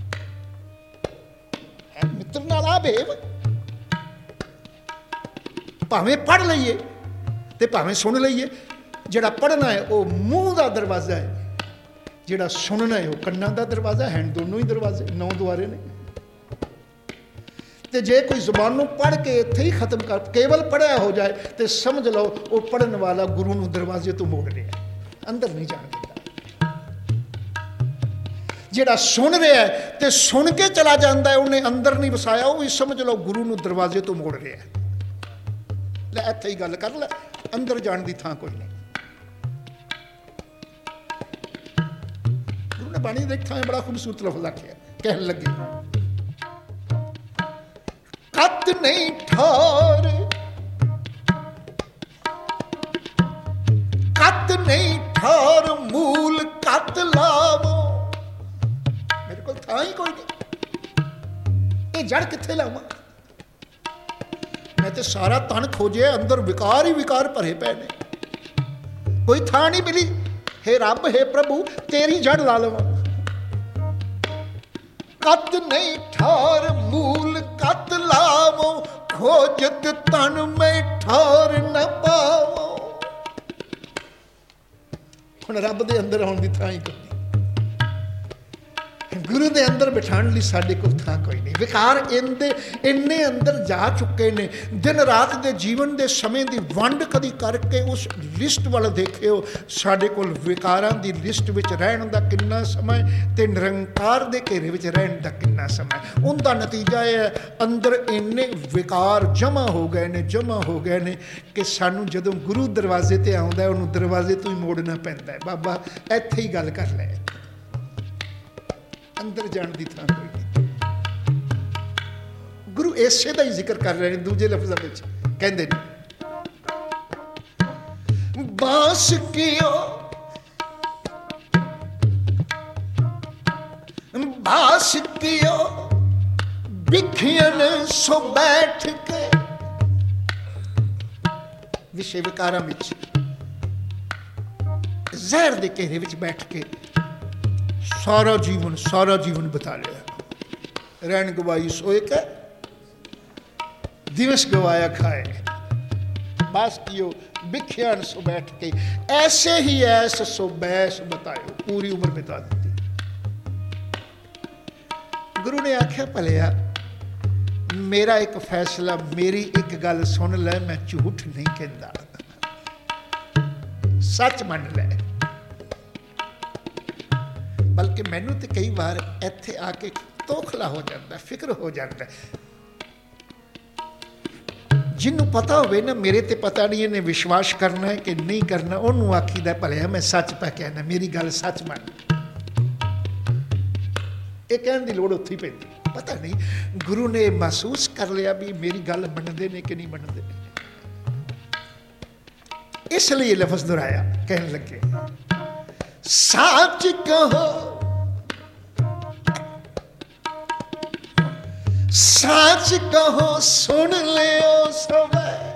ਮਿੱਤਰ ਨਾਲ ਆ ਬੇਵ, ਭਾਵੇਂ ਪੜ੍ਹ ਲਈਏ ਤੇ ਭਾਵੇਂ ਸੁਣ ਲਈਏ। ਜਿਹੜਾ ਪੜ੍ਹਨਾ ਹੈ ਉਹ ਮੂੰਹ ਦਾ ਦਰਵਾਜ਼ਾ ਹੈ, ਜਿਹੜਾ ਸੁਣਨਾ ਹੈ ਉਹ ਕੰਨਾਂ ਦਾ ਦਰਵਾਜ਼ਾ ਹੈ। ਦੋਨੋਂ ਹੀ ਦਰਵਾਜ਼ੇ 9 ਦੁਆਰੇ ਨੇ। ਤੇ ਜੇ ਕੋਈ ਜ਼ੁਬਾਨ ਨੂੰ ਪੜ੍ਹ ਕੇ ਇੱਥੇ ਹੀ ਖਤਮ ਕਰ, ਕੇਵਲ ਪੜ੍ਹਿਆ ਹੋ ਜਾਏ, ਤੇ ਸਮਝ ਲਓ ਉਹ ਪੜ੍ਹਨ ਵਾਲਾ ਗੁਰੂ ਨੂੰ ਦਰਵਾਜ਼ੇ ਤੋਂ ਮੋੜ ਰਿਹਾ, ਅੰਦਰ ਨਹੀਂ ਜਾਣ ਦਿੰਦਾ। ਜਿਹੜਾ ਸੁਣ ਰਿਹਾ ਤੇ ਸੁਣ ਕੇ ਚਲਾ ਜਾਂਦਾ, ਉਹਨੇ ਅੰਦਰ ਨਹੀਂ ਵਸਾਇਆ, ਉਹ ਵੀ ਸਮਝ ਲਓ ਗੁਰੂ ਨੂੰ ਦਰਵਾਜ਼ੇ ਤੋਂ ਮੋੜ ਰਿਹਾ। ਲੈ ਇੱਥੇ ਹੀ ਗੱਲ ਕਰ ਲੈ, ਅੰਦਰ ਜਾਣ ਦੀ ਥਾਂ ਕੋਈ ਨਹੀਂ। ਗੁਰੂ ਨੇ ਬਾਣੀ ਦੇ ਥਾਂ ਬੜਾ ਖੂਬਸੂਰਤ ਲਫ਼ਜ਼ ਆਖਿਆ, ਕਹਿਣ ਲੱਗੇ ਕੱਤ ਨਹੀਂ ਠਾਰ, ਕੱਤ ਨਹੀਂ ਠਾਰ ਮੂਲ ਕੱਤ ਲਾਵੋ। ਮੇਰੇ ਕੋਲ ਥਾਂ ਹੀ ਕੋਈ ਨਹੀਂ, ਇਹ ਜੜ ਕਿੱਥੇ ਲਾਵਾਂ? ਮੈਂ ਤੇ ਸਾਰਾ ਤਨ ਖੋਜਿਆ, ਅੰਦਰ ਵਿਕਾਰ ਹੀ ਵਿਕਾਰ ਭਰੇ ਪਏ ਨੇ, ਕੋਈ ਥਾਂ ਨਹੀਂ ਮਿਲੀ। ਹੇ ਰੱਬ, ਹੇ ਪ੍ਰਭੂ, ਤੇਰੀ ਜੜ ਲਾ ਲਵਾਂ। ਕੱਤ ਨਹੀਂ ਠਾਰ ਮੂਲ ਕੱਤ ਲਾਵੋ, ਖੋਜਤ ਤਨ ਮੈਂ ਠਾਰ ਨ ਪਾਵੋ। ਹੁਣ ਰੱਬ ਦੇ ਅੰਦਰ ਆਉਣ ਦੀ ਥਾਂ ਹੀ ਕੋਈ ਨਹੀਂ, ਗੁਰੂ ਦੇ ਅੰਦਰ ਬਿਠਾਉਣ ਲਈ ਸਾਡੇ ਕੋਲ ਥਾਂ ਕੋਈ ਨਹੀਂ। ਵਿਕਾਰ ਇੰਨੇ ਅੰਦਰ ਜਾ ਚੁੱਕੇ ਨੇ। ਦਿਨ ਰਾਤ ਦੇ ਜੀਵਨ ਦੇ ਸਮੇਂ ਦੀ ਵੰਡ ਕਦੀ ਕਰਕੇ ਉਸ ਲਿਸਟ ਵੱਲ ਦੇਖਿਓ, ਸਾਡੇ ਕੋਲ ਵਿਕਾਰਾਂ ਦੀ ਲਿਸਟ ਵਿੱਚ ਰਹਿਣ ਦਾ ਕਿੰਨਾ ਸਮਾਂ ਤੇ ਨਿਰੰਕਾਰ ਦੇ ਘੇਰੇ ਵਿੱਚ ਰਹਿਣ ਦਾ ਕਿੰਨਾ ਸਮਾਂ। ਉਹਦਾ ਨਤੀਜਾ ਇਹ ਹੈ, ਅੰਦਰ ਇੰਨੇ ਵਿਕਾਰ ਜਮ੍ਹਾਂ ਹੋ ਗਏ ਨੇ ਕਿ ਸਾਨੂੰ ਜਦੋਂ ਗੁਰੂ ਦਰਵਾਜ਼ੇ ਤੇ ਆਉਂਦਾ, ਉਹਨੂੰ ਦਰਵਾਜ਼ੇ ਤੋਂ ਹੀ ਮੋੜਨਾ ਪੈਂਦਾ ਹੈ। ਬਾਬਾ ਇੱਥੇ ਹੀ ਗੱਲ ਕਰ ਲੈ, ਅੰਦਰ ਜਾਣ ਦੀ ਥਾਂ ਕੋਈ ਨਹੀਂ। ਗੁਰੂ ਇਸੇ ਦਾ ਹੀ ਜ਼ਿਕਰ ਕਰ ਰਹੇ ਨੇ ਦੂਜੇ ਲਫ਼ਜ਼ਾਂ ਵਿੱਚ, ਕਹਿੰਦੇ ਨੇ आस कियो बिखियन सो बैठ के। विषय विकारा विच जहर दे घेरे विच बैठ के सारा जीवन बिता लिया। रैन गवाई सोए के दिवस गवाया खाए, बास कियो बिखियन सो बैठ के। ऐसे ही ऐस सो बैस बतायो, पूरी उम्र बिता दी। गुरु ने आख्या भलिया मेरा एक फैसला, मेरी एक गल सुन ले, मैं झूठ नहीं कहता, सच मान ले। बल्कि मैनू तो कई बार इत्थे आके तोखला हो जाता, फिक्र हो जाता। जिन्हों पता होवे ना मेरे ते पता नहीं इन्हें विश्वास करना है कि नहीं करना, उन्होंने आखीदा भलिया मैं सच पा कहना, मेरी गल सच मान। ये कहने की लोड़ उत्थे ही पैंदी। पता नहीं गुरु ने महसूस कर लिया भी मेरी गल मनते ने कि नहीं मनते, इसलिए लफ्ज दोहराया। कहने लगे सच कहो, सच कहो सुन ले सब,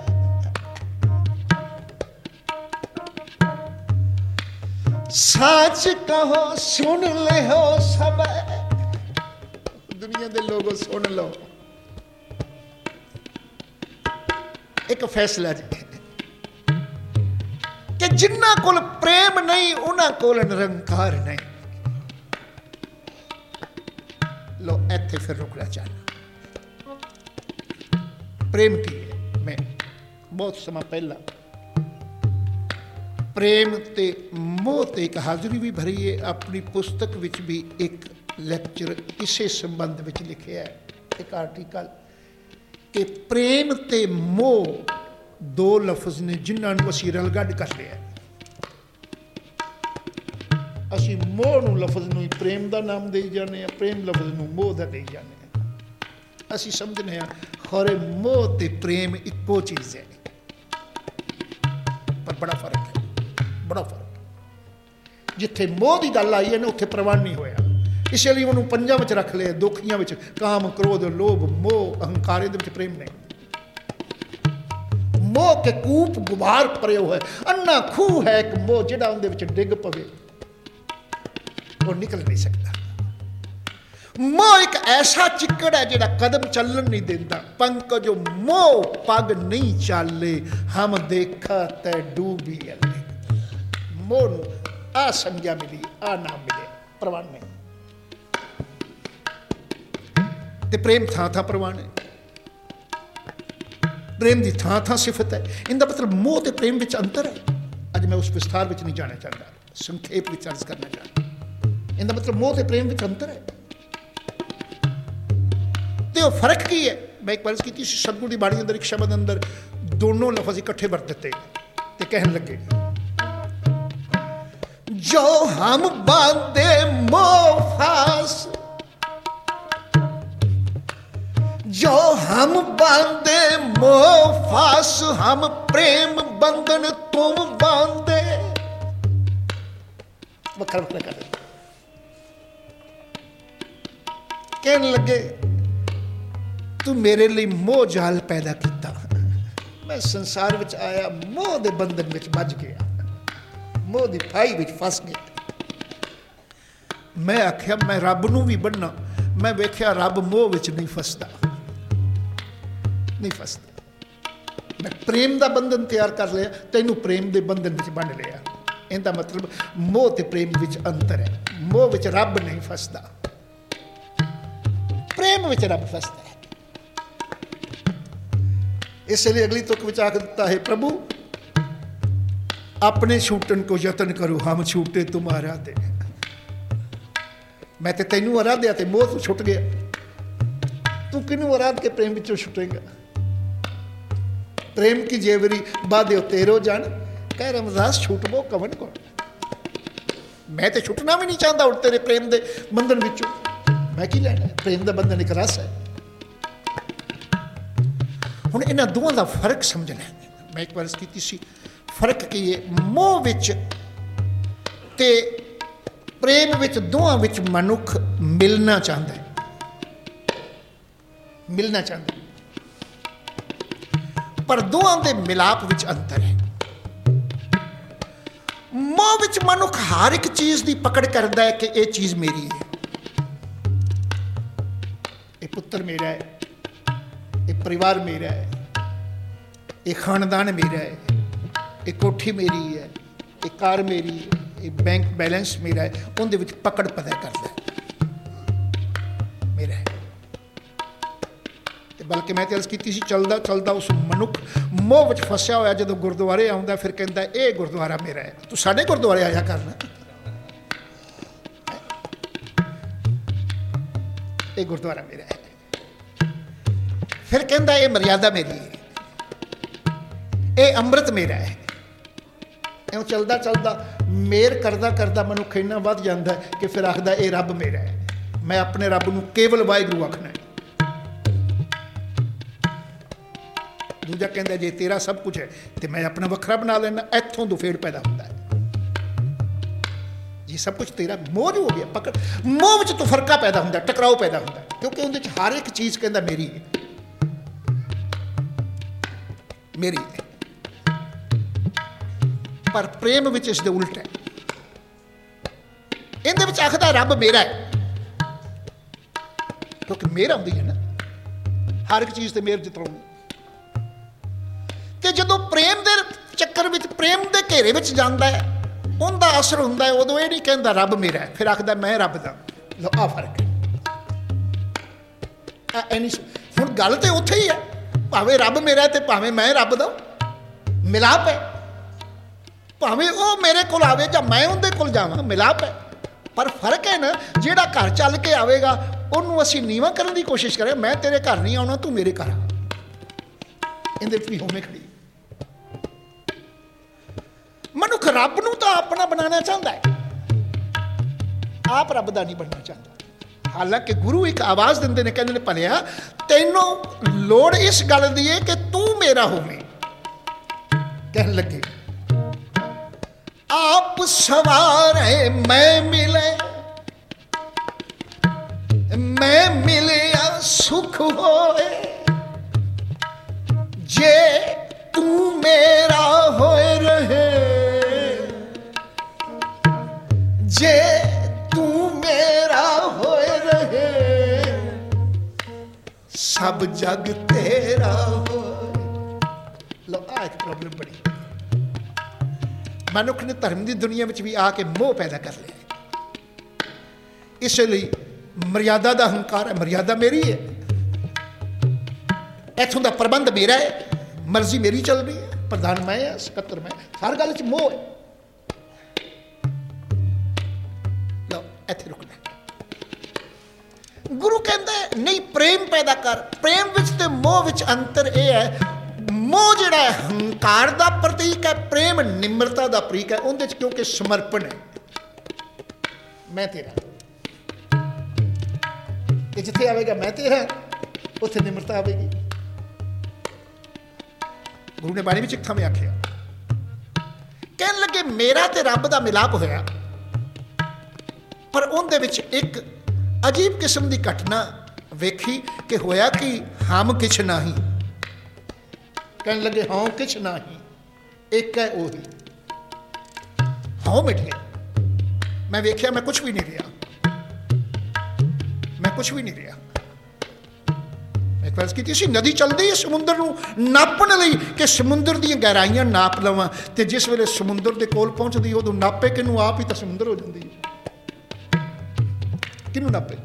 सच कहो सुन ले हो सब। दुनिया के लोगों सुन लो, एक फैसला जी कि जिन्ना कोल प्रेम नहीं उन्हां कोल निरंकार नहीं। लो इत्थे फिर रुकना चाहना। प्रेम की है, मैं बहुत समय पहला प्रेम ते मोह ते एक हाजरी भी भरी है। अपनी पुस्तक विच भी एक लैक्चर इसे संबंध विच लिखे है, एक आर्टिकल कि प्रेम ते मोह दो लफ्ज ने जिन्होंने असी रलगढ़ कर लिया। असी मोह नूं लफ्ज नूं प्रेम का नाम दे जाने, प्रेम लफ्ज नूं मोह का दे जाने। असी समझने खरे मोह ते प्रेम इको चीज़ है, पर बड़ा फर्क है, बड़ा फर्क। जिथे मोह की गल आई है ना उत्थे प्रवान नहीं होया, इसलिए उन्होंने पंजां विच रख लिया। दुखियां विच काम क्रोध लोभ मोह अहंकार दे विच प्रेम नहीं। मोह के कूप गुबार भरे हुए अन्ना खूह है एक मोह, जिहड़ा उहदे विच डिग पवे वो निकल नहीं सकता। मोह एक ऐसा चिक्कड़ है जिहड़ा कदम चलन नहीं देता। पंकजो मोह पग नहीं चाले, हम देखा तै डूबी अले। मोह नूं आ संज्ञा मिली, आ नाम मिले, प्रवान नहीं। ते प्रेम थां थां प्रवान है, प्रेम की थां थां सिफत है। इनका मतलब मोह ते प्रेम विच अंतर है। अज मैं उस विस्तार विच नहीं जाना चाहता, संक्षेप विच अर्ज करना चाहता। इनका मतलब मोह ते प्रेम विच अंतर है। तो फर्क की है? मैं एक बार की सतगुरु की बाणी अंदर एक शब्द अंदर दोनों लफज इकट्ठे बरत दिते ते कहन लगे जो हम बांधे मोह फास, जो हम बांधे मोह फास, हम प्रेम बंधन तुम बांधे। वखरा वखरा कर दे। कहने लगे तू मेरे लिए मोह जाल पैदा किया, मैं संसार विच आया मोह दे बंधन विच बज गया, मोह दी फाई विच फस गया। मैं आख्या मैं रब नूं भी बनना, मैं वेख्या रब मोह विच नहीं फसदा, नहीं फसदा। मैं प्रेम का बंधन तैयार कर लिया, तैनू प्रेम के बंधन विच बन लिया। इनका मतलब मोह ते प्रेम विच अंतर है। मोह विच रब नहीं फसदा, प्रेम विच रब फसदा है। इसलिए अगली तुक विच आख दिता है प्रभु अपने छूटन को यतन करो, हम छूटे तुम आराधे। मैं तो तेनू आराध्या ते मोह तो छुट गया, तू किनू आराध के प्रेम विचों छुटेगा। प्रेम की जेवरी बाध्यो तेरो जान, कह रमदास छूटबो कवन को। मैं तो छुटना भी नहीं चाहता उठ तेरे प्रेम दे बंधन विचों, मैं की लैना। प्रेम का बंधन एक रस है। हुण इन्हां दोवां दा फर्क समझना है। मैं एक बार की सी फर्क की है मोह विच ते प्रेम विच दोहां विच मनुख मिलना चाहता है, मिलना चाहता, पर दोहां दे मिलाप विच अंतर है। मोह विच मनुख हर एक चीज की पकड़ करता है कि यह चीज मेरी है, ये पुत्र मेरा है, ये परिवार मेरा है, ये खानदान मेरा है, ये कोठी मेरी है, ये कार मेरी है, ये बैंक बैलेंस मेरा है, उनके विच पकड़ पता करता है मेरा है। बल्कि मैं तो अर्ज की सी, चलता चलता उस मनुख मोह विच फसिया होया जो गुरुद्वारे आउंदा फिर कहता ये गुरुद्वारा मेरा है, तू साडे गुरुद्वारे आया करना, ये गुरुद्वारा मेरा है। फिर कहता ये मर्यादा मेरी है, ये अमृत मेरा है। इउं चलता चलता मेर करदा करदा मनुख इन्ना वध जांदा है कि फिर आखदा ये रब मेरा है, मैं अपने रब नूं केवल वाहिगुरू आखना है। दूजा कहता जे तेरा सब कुछ है तो मैं अपना वखरा बना लेना, इत्थों दुफेड़ पैदा होता है। जी सब कुछ तेरा, मोह जो हो गया पकड़, मोह विच तो फरका पैदा होता है, टकराव पैदा होता है, क्योंकि उहदे हर एक चीज कहता मेरी है, मेरी है। पर प्रेम विच इसदे उल्ट है, इहदे विच आखदा रब मेरा है, क्योंकि मेरा होंदी है ना हर एक चीज ते मेर जताउणी। ते जदों प्रेम दे चक्कर विच, प्रेम दे घेरे विच जांदा है, उनका असर हुंदा है, उदों ये नहीं कहंदा रब मेरा है, फिर आखदा मैं रब दा। लो आ फर्क है। हुण गल ते उत्थे ही है, भावें रब मेरा है ते भावें मैं रब दा, मिलाप है। भावें वो मेरे कोल आवे जां मैं उहदे कोल जावां, मिलाप है। पर फर्क है ना, जिहड़ा घर चल के आवेगा उहनूं असीं नीवां करन दी कोशिश करें, मैं तेरे घर नहीं आउणा, तू मेरे घर आ, इहदे विच भी होवे खड़ी। मनुख रब नूं तां अपना बनाना चाहता है, आप रब दा नहीं बनना चाहता। हालांकि गुरु एक आवाज़ दिंदे ने, कहंदे ने भलिया तैनूं लोड़ इस गल दी है कि तू मेरा होवे। कहन लगे आप सवारे मैं मिले, मैं मिलिया सुख होए, जे तू मेरा होए रहे, जे तू मेरा होए रहे, सब जग तेरा होए। लो आ एक प्रॉब्लम बड़ी, मनुख ने धर्म की दुनिया में भी आके मोह पैदा कर लिया, इसलिए मर्यादा का हंकार है, मर्यादा मेरी है, इथों का प्रबंध मेरा है, मर्जी मेरी चल रही है, प्रधान मैं है, सकत्तर मैं, हर गल च मोह है। लो इत्थे रुकना। गुरु कहता है नहीं, प्रेम पैदा कर। प्रेम विच ते मोह विच अंतर यह है, मोह जिहड़ा है हंकार का प्रतीक है, प्रेम निम्रता का प्रतीक है। उहदे च क्योंकि समर्पण है, मैं तेरा, जिथे आएगा मैं तेरा, उत्थे निम्रता आएगी। गुरु ने बाणी में एक थां में आख्या, कहन लगे मेरा ते रब का मिलाप होया, पर उहदे विच एक अजीब किस्म की घटना वेखी कि होया कि हम किछ नहीं। कहन लगे हाँ किछ नहीं, एक है ओही, हाँ मिट गया। मैं वेख्या मैं कुछ भी नहीं रहा, मैं कुछ भी नहीं रहा। मैं एक बार की सी, नदी चलती है समुद्र नूं नापण लई कि समुद्र दी गहराइयां नाप लवां, ते जिस वेले समुद्र दे कोल पहुंचदी उदों नापे किनूं, आप ही तो समुद्र हो जाती है, किनूं नापे।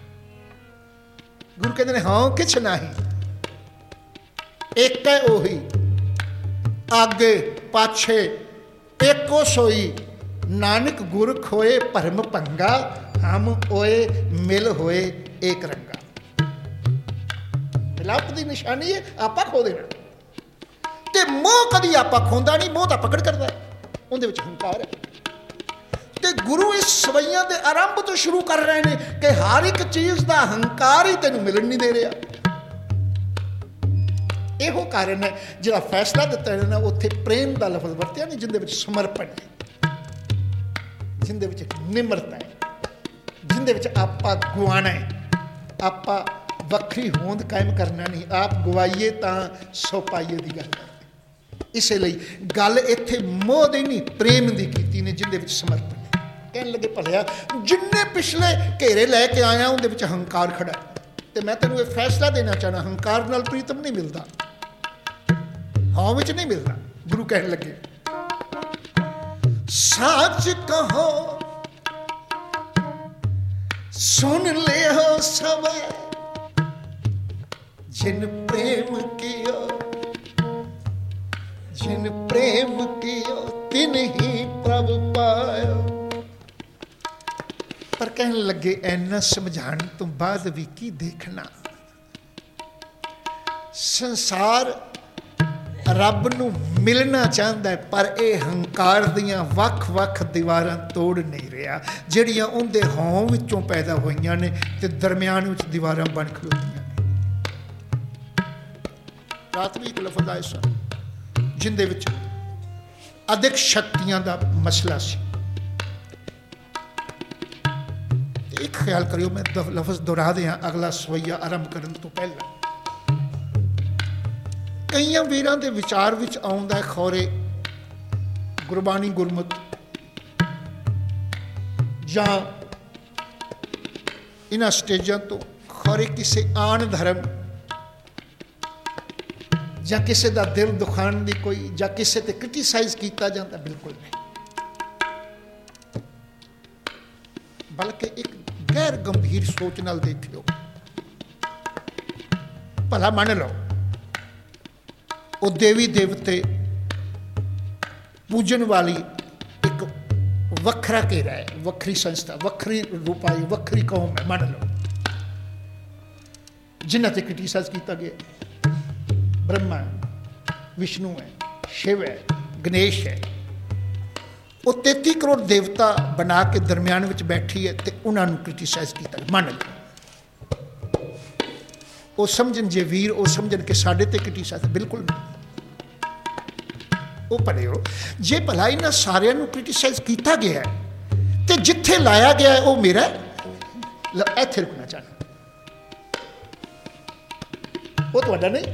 गुरु कहते हैं हाँ किछ नहीं, एक है ओही, आगे पाछे एको सोई, नानक गुर खोए भरम भंगा, हम ओए मिल होए एक रंगा। मिलाप की निशानी है आपा खो देना, ते मोह कदी आपा खोंदा नहीं, मोह तो पकड़ करता है, उहदे विच हंकार है। ते गुरु इस सवैयां दे आरंभ तो शुरू कर रहे हैं कि हर एक चीज का हंकार ही तेन मिलन नहीं दे रहा। ਇਹੋ ਕਾਰਨ ਹੈ ਜਿਹੜਾ फैसला ਦਿੱਤਾ है ना, ਉੱਥੇ प्रेम का लफज ਵਰਤਿਆ नहीं, जिंदे विच समर्पण है, जिंदे विच निम्रता है। जिहदे विच आपां गवाना है, आपां वक्री होंद कायम करना नहीं, आप गवाइए तां सौ पाइए दी गल है। इसलिए गल इत्थे मोह दी नहीं प्रेम दी कीती ने, जिहदे विच समर्पण है। कहन लगे भलिया जिन्ने पिछले घेरे लैके आया उहदे विच हंकार खड़ा है, तो मैं तेनों यह फैसला देना चाहना, हंकार नाल प्रीतम नहीं मिलता, हाँ विच नहीं मिलता। गुरु कहन लगे सच कहो सुन ले हो सब, जिन प्रेम कियो जिन प्रेम कियो तिन ही प्रभु पायो। पर कहन लगे ऐना समझाने तो बाद भी की देखना, संसार रब नूं मिलना चाहता है, पर यह हंकार दियां वख वख दीवारां तोड़ नहीं रहा, जिहड़ियां उहदे हों विचों पैदा होईयां ने ते दरम्यान विच दीवारां बन खलोतीयां ने। प्राथमिक लफज आए सन जिंदे विच अधिक शक्तियां दा मसला सी। एक ख्याल करियो, मैं लफज दोहरा दिया अगला सवैया आरंभ करने तो पहला। कई वीरां दे विचार विच आउंदा खौरे गुरबाणी गुरमत जां इन्हां स्टेजां तो खौरे किसी आन धर्म जां किसी दा दिल दुखाण दी कोई जां किसी ते क्रिटिसाइज किया जाता, बिल्कुल नहीं, बल्कि एक गैर गंभीर सोच नाल देखियो। भला मान लो वो देवी देवते पूजन वाली एक वखरा घेरा है, वखरी संस्था, वखरी रूपाई, वखरी कौम है, मान लो जिन्हां ते क्रिटिसाइज किया गया। ब्रह्मा है, विष्णु है, शिव है, गणेश है, वो 33 करोड़ देवता बना के दरम्यान विच बैठी है, तो उन्होंने क्रिटिसाइज किया। मान लो वो समझन जे वीर, वो समझन कि साढ़े ते क्रिटिसाइज, बिल्कुल नहीं। वो भले हो जे भला इन्होंने सारिया क्रिटिसाइज किया गया है, तो जिथे लाया गया है वो मेरा इत्थे रुकना चाहना, वो तुहाडा नहीं।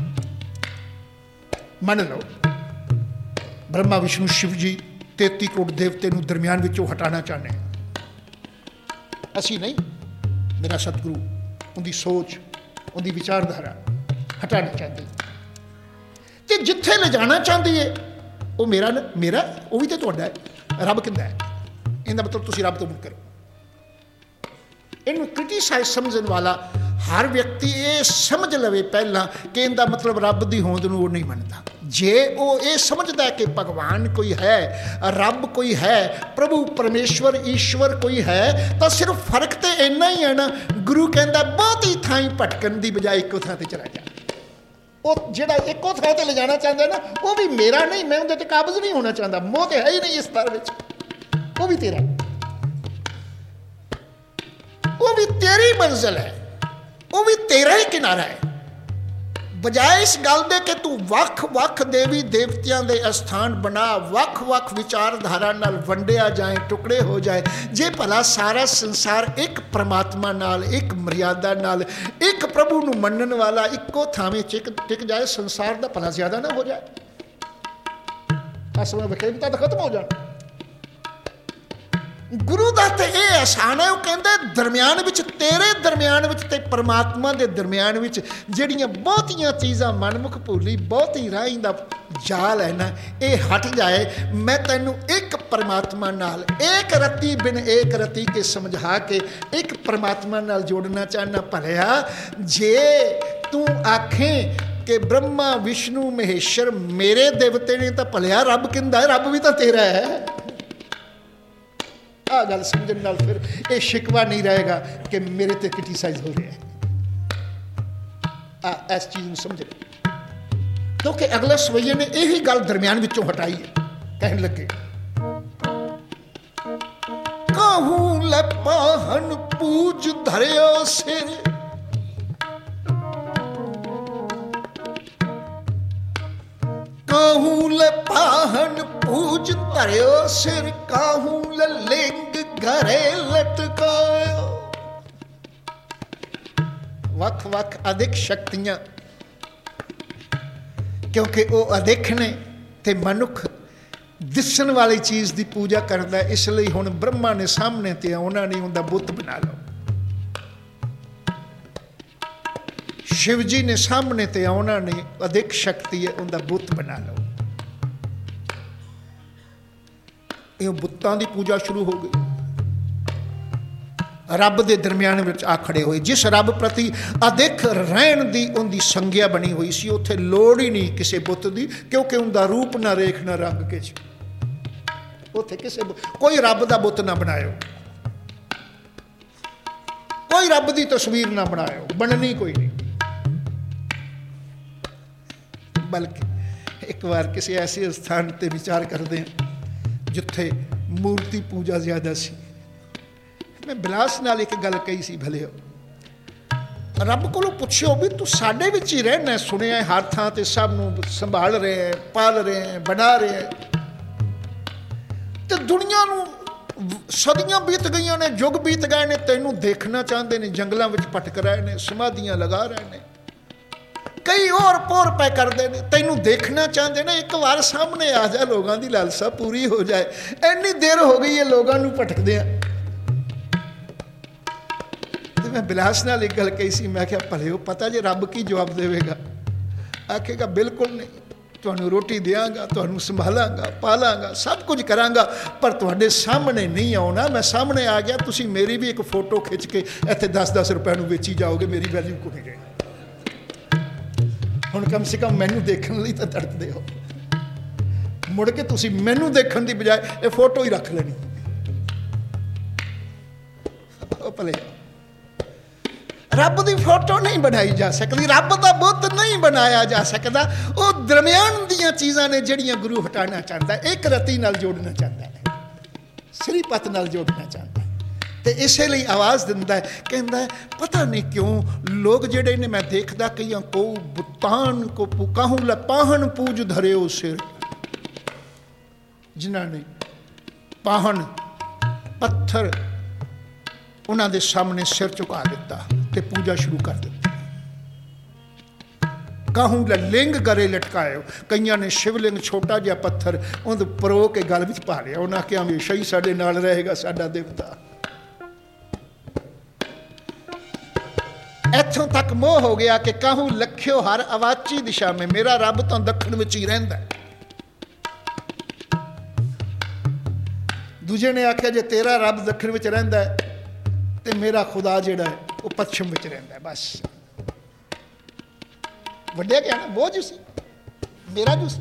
मान लो ब्रह्मा विष्णु शिव जी 33 करोड़ देवते नूं दरम्यान विचों हटाना चाहते हैं, असी नहीं, मेरा सतगुरु उनकी सोच उनकी विचारधारा हटाना चाहती, तो जिथे ले जाना चाहती है वो मेरा मेरा वो भी तो तुहाडा है। रब किंदा है, इहदा मतलब तुसीं रब तो मुंह करो। इनू क्रिटिसाइज समझण वाला हर व्यक्ति ये समझ लवे पहला कि इनका मतलब रब की होंद नूं वो नहीं मनता। जे वो ये समझदा है कि भगवान कोई है, रब कोई है, प्रभु परमेश्वर ईश्वर कोई है, तो सिर्फ फर्क तो इन्ना ही है ना, गुरु कहता बहुत ही थाई भटकन की बजाय एको थां ते चला जा। वो जिहड़ा एको थां ते ले जाना चाहता है ना, वो भी मेरा नहीं, मैं उहदे ते काबज नहीं होना चाहता, मोह तो है ही नहीं इस दर विच, वो भी तेरा, वो भी तेरी मंजिल है, वो भी तेरा ही किनारा है। बजाय इस गल दे कि तू वख वख देवी देवतियां दे अस्थान बना, वख वख विचारधारा नाल वंडिया जाए, टुकड़े हो जाए। जे भला सारा संसार एक परमात्मा नाल, एक मर्यादा नाल, एक प्रभु नूं मनण वाला इक्को थावे टिक जाए, संसार दा भला ज्यादा ना हो जाए, असला विखेमता तो खत्म हो जाए। गुरु का तो यह एहसान है, वो कहता दरम्यान विच, तेरे दरम्यान विच ते परमात्मा के दरम्यान विच जिहड़ियां बहुतियां चीज़ां मनमुख भूली, बहुत ही राही दा जाल है ना, ये हट जाए। मैं तैनूं एक परमात्मा नाल एक रत्ती बिन एक रत्ती के समझा के एक परमात्मा नाल जोड़ना चाहना। भलिया जे तू आखें कि ब्रह्मा विष्णु महेश्वर मेरे देवते ने, तो भलिया रब किंदा है, रब भी तो तेरा है। आ गल समझने नाल फिर ये शिकवा नहीं रहेगा कि मेरे ते क्रिटिसाइज हो रहा है। इस चीज़ में समझे, क्योंकि अगला सवैये ने यही गल दरम्यान विचों हटाई है। कहन लगे कहूं लपाहन पूज धरियो सिर, कहूं लपाहन पूज धरियो सिर, कहूं लिंग घरे लटकायो। वख वख अधिक शक्तियां, क्योंकि वो अधिक ने ते मनुख दिसन वाली चीज़ की पूजा करता है। इसलिए हुण ब्रह्मा ने सामने ते आउणा नहीं, उनका बुत बना लो। शिव जी ने सामने ते आउणा नहीं, अधिक शक्ति है, उनका बुत बना लो। ये बुत्तां की पूजा शुरू हो गई। रब के दरम्यान विच आ खड़े हुए। जिस रब प्रति अधिक रहन की उनकी संज्ञा बनी हुई सी, उत्थे लोड़ ही नहीं किसी बुत की, क्योंकि उनका रूप ना रेख ना रंग के उत्थे किसी कोई रब का बुत ना बनायो, कोई रब की तस्वीर ना बनायो, बननी कोई नहीं। बल्कि एक बार किसी ऐसे स्थान पर विचार करते हैं जिथे मूर्ति पूजा ज्यादा सी। मैं बिलास नाल एक गल कही सी, भले रब को पुछो भी तू साडे विच ही रहना, सुनिया हर थां ते सब नूं संभाल रहे हैं, पाल रहे हैं, बना रहे हैं, ते दुनिया नूं सदियां बीत गई ने, युग बीत गए ने, तैनूं देखना चाहते हैं, जंगलों में भटक रहे हैं, समाधियां लगा रहे हैं, कई और पोर पै करते हैं, तैनूं देखना चाहते हैं। एक बार सामने आ जा, लोगों की लालसा पूरी हो जाए। इन्नी देर हो गई है लोगों नूं भटकदे। मैं बिलास नाल एक गल कही सी, मैं क्या भले हो पता जे रब की जवाब देगा। आखेगा बिल्कुल नहीं, तुहानूं रोटी देंगा, तुहानूं संभालांगा, पालांगा, सब कुछ करांगा, पर तुहाडे सामने नहीं आउणा। मैं सामने आ गया, तुसीं मेरी भी एक फोटो खिंच के इत्थे 10-10 रुपए नूं वेची जाओगे, मेरी वैल्यू कोई नहीं। हुण कम से कम मैनूं देखण लई तां तड़पदे हो, मुड़ के तुसीं मैनूं देखण दी बजाय ये फोटो ही रख लेनी। भले रब की फोटो नहीं बनाई जा सकती, रब का बुत नहीं बनाया जा सकता। वो दरम्यान दियां चीज़ां ने जिहड़ियां गुरु हटाना चाहता है, एक रत्ती नाल जोड़ना चाहता है, श्रीपत नाल जोड़ना चाहता है, तो इसलिए आवाज़ दिंदा है, कहता है पता नहीं क्यों लोग जिहड़े ने, मैं देखदा कईयां को बुतान को कहूँ लपाहन पूज धरियो सिर, जिन्हां ने पाहन पत्थर उन्हां दे सामने सिर झुका दिता ते पूजा शुरू कर दी। कहूँ लिंग गले लटकायो, कईयां ने शिवलिंग छोटा जिहा पत्थर उन्हें परो के गल विच पा लिया। उन्हें आख्या हमेशा ही साडे नाल रहेगा साडा देवता। इत्थों तक मोह हो गया कि कहूँ लख्यो हर अवाची दिशा में, मेरा रब तो दक्षिण विच ही रहिंदा। दूजे ने आख्या जे तेरा रब दक्षिण विच रहिंदा है ते मेरा खुदा जिहड़ा है वो पश्चिम विच रहिंदा है। बस वड्डिया क्या ना, वो जुसी मेरा जुसी,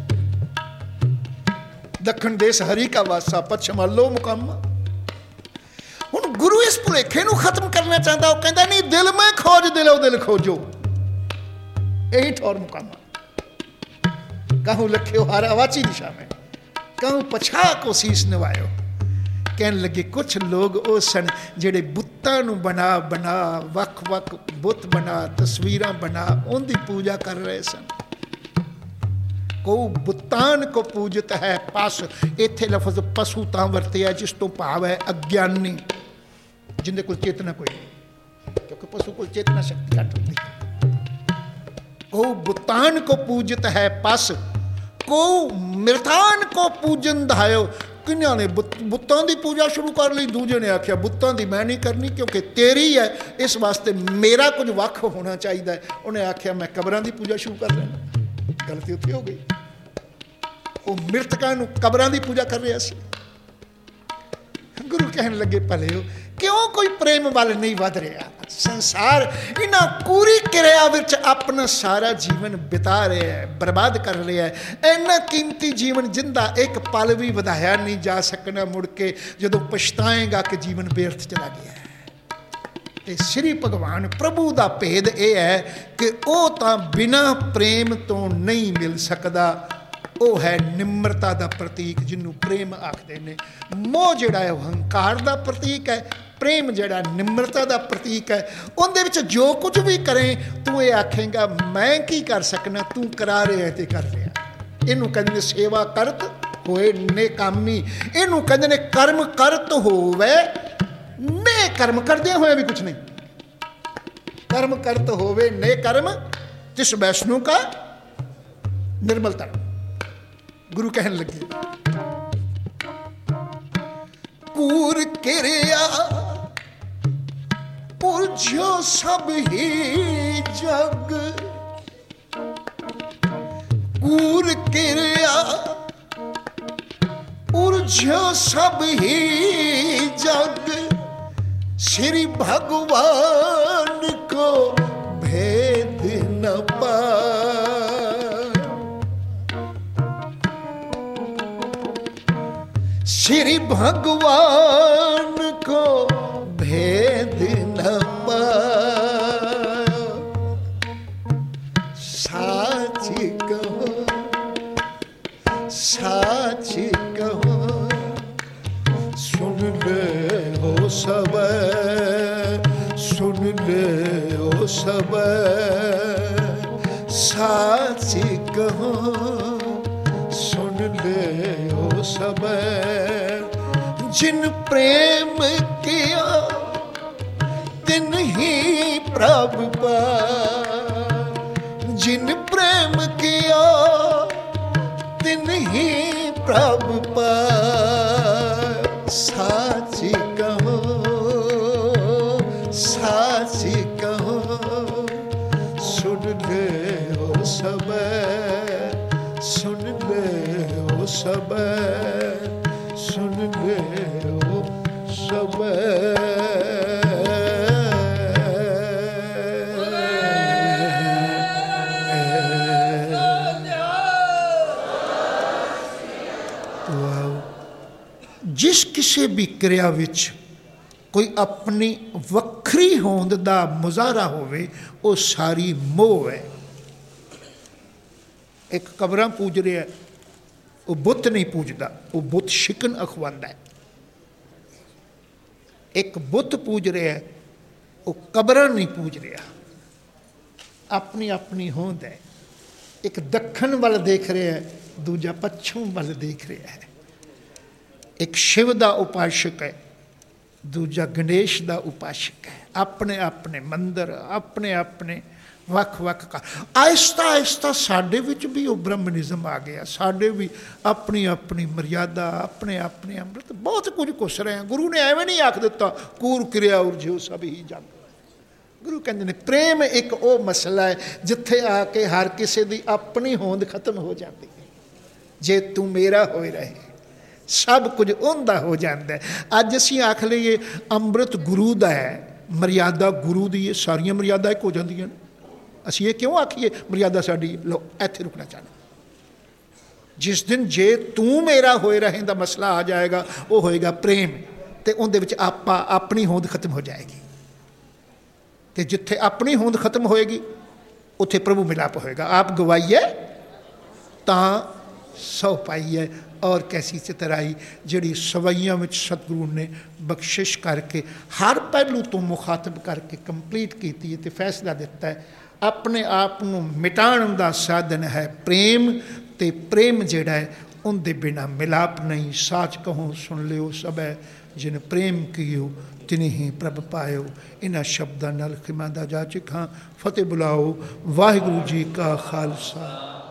दक्षिण देश हरी का वासा, पश्चिम अल्लो मुकामा। हुण गुरु इस भुलेखे नूं खत्म करना चाहता, वो कहता नहीं दिल में खोज दिलो दिल खोजो, यही ठौर मुकामा। कहूँ लख्यो हार अवाची दिशा में, कहूँ पछा को शीश नवायो। कहने लगे कुछ लोग वो सन जेड़े बुत्तां नूं बना बना वख वख बुत बना तस्वीरां बना उनकी पूजा कर रहे सन। को बुत्तान को पूजत है पस, इत्थे लफज पशु तां वरतिया जिस तो भाव है अज्ञानी, जिंदे कोल चेतना कोई नहीं, क्योंकि पशु को चेतना शक्ति घट होती है। को बुत्तान को पूजत है पस, को मृतान को पूजन धायो। किन्या ने बुत्तां की पूजा शुरू कर ली, दूजे ने आख्या बुत्तां की मैं नहीं करनी क्योंकि तेरी है, इस वास्ते मेरा कुछ वख होना चाहिए। उन्हें आख्या मैं कबरां की पूजा शुरू कर लेना। गलती उत्थे हो गई, वो मृतकां नूं कबरां की पूजा कर रहा सी। गुरु कहने लगे भले हो क्यों कोई प्रेम वाल नहीं वध रहा। संसार इन्हां पूरी क्रिया विच अपना सारा जीवन बिता रहा है, बर्बाद कर रहा है। इन्ना कीमती जीवन जिंदा एक पल भी वधाया नहीं जा सकना। मुड़ के जदों पछताएगा कि जीवन बेअर्थ चला गया है। ते श्री भगवान प्रभु का भेद यह है कि वह तो बिना प्रेम तो नहीं मिल सकता। वो है निम्रता का प्रतीक, जिन्हों प्रेम आखते हैं। मोह जिहड़ा है हंकार का प्रतीक है, प्रेम जिहड़ा निम्रता का प्रतीक है। उनदे विच जो कुछ भी करें तू ये आखेगा मैं की कर सकना, तू करा रहा है तो कर रहा। इनू कहते सेवा करत होए नेकामी, इनू कहते कर्म करत होवे ने कर्म करदे हुए भी कुछ नहीं। कर्म करत होवे ने कर्म तिस वैष्णु का निर्मल तन। गुरु कहने लगे कूर किरिया पुरझो सब ही जग, कूर किरिया पुरझो सब ही जग, श्री भगवान को भेद न पाए। श्री भगवान को भेद न पाए। साच कहो साच कहो सुन ले हो सब, सुन ले हो सब। साच कहो सुन ले हो सब। जिन प्रेम किया तिन ही प्रभु पाए। जिन प्रेम किया तिन ही प्रभु पाए। साच कहो साच कहो सुन ले हो सब, सुन ले हो सब, सुन ले हो सब। जिस किसी भी क्रिया विच कोई अपनी वक्री होंद दा मुजाहरा होवे वो सारी मोह है। एक कबरां पूज रहा है वो बुत नहीं पूजदा, वो बुत शिकन अखवांदा है। एक बुत पूज रहा है वो कबरां नहीं पूज रहा, अपनी अपनी होंद है। एक दखन वाल देख रहा है, दूजा पश्चिम वाल देख रहा है। एक शिव का उपासक है, दूजा गणेश का उपासक है। अपने अपने मंदिर, अपने अपने वख वख का। आहिस्ता आहिस्ता साडे विच भी वो ब्रह्मनिज़म आ गया। साडे भी अपनी अपनी मर्यादा, अपने अपने अमृत, बहुत कुछ कुछ रहे हैं। गुरु ने एवं नहीं आख दिता कूर किरिया उरझो सब ही जग। गुरु कहते हैं प्रेम एक वो मसला है जिथे आके हर किसी की अपनी होंद खत्म हो जाती है। जे तू मेरा होए रहे सब कुछ उनका हो जाता है। अज असी आख लीए अमृत गुरु का है, मर्यादा गुरु की है, सारिया मर्यादा एक हो जांदियां ने। असी ये क्यों आखिए मर्यादा साडी? लो इत्थे रुकना चाहना। जिस दिन जे तू मेरा होए रहें दा मसला आ जाएगा वो होएगा प्रेम, तो उनदे विच आपा अपनी होंद खत्म हो जाएगी। तो जिथे अपनी होंद खत्म होएगी उत्थे प्रभु मिलाप होएगा। आप गवाइए तां सौ पाइए और कैसी चितराई जिहड़ी सवैयां विच सतगुरु ने बख्शिश करके हर पहलू तो मुखातब करके कंप्लीट की है। तो फैसला दिता है अपने आप को मिटाण का साधन है प्रेम, ते प्रेम जिहड़ा है उनके बिना मिलाप नहीं। साच कहो सुन लियो सब है, जिन प्रेम कियो तिन ही प्रभ पायो। इन्हां शब्दां नाल खिमा दा जा चिखां। फतेह बुलाओ। वाहिगुरू जी का खालसा।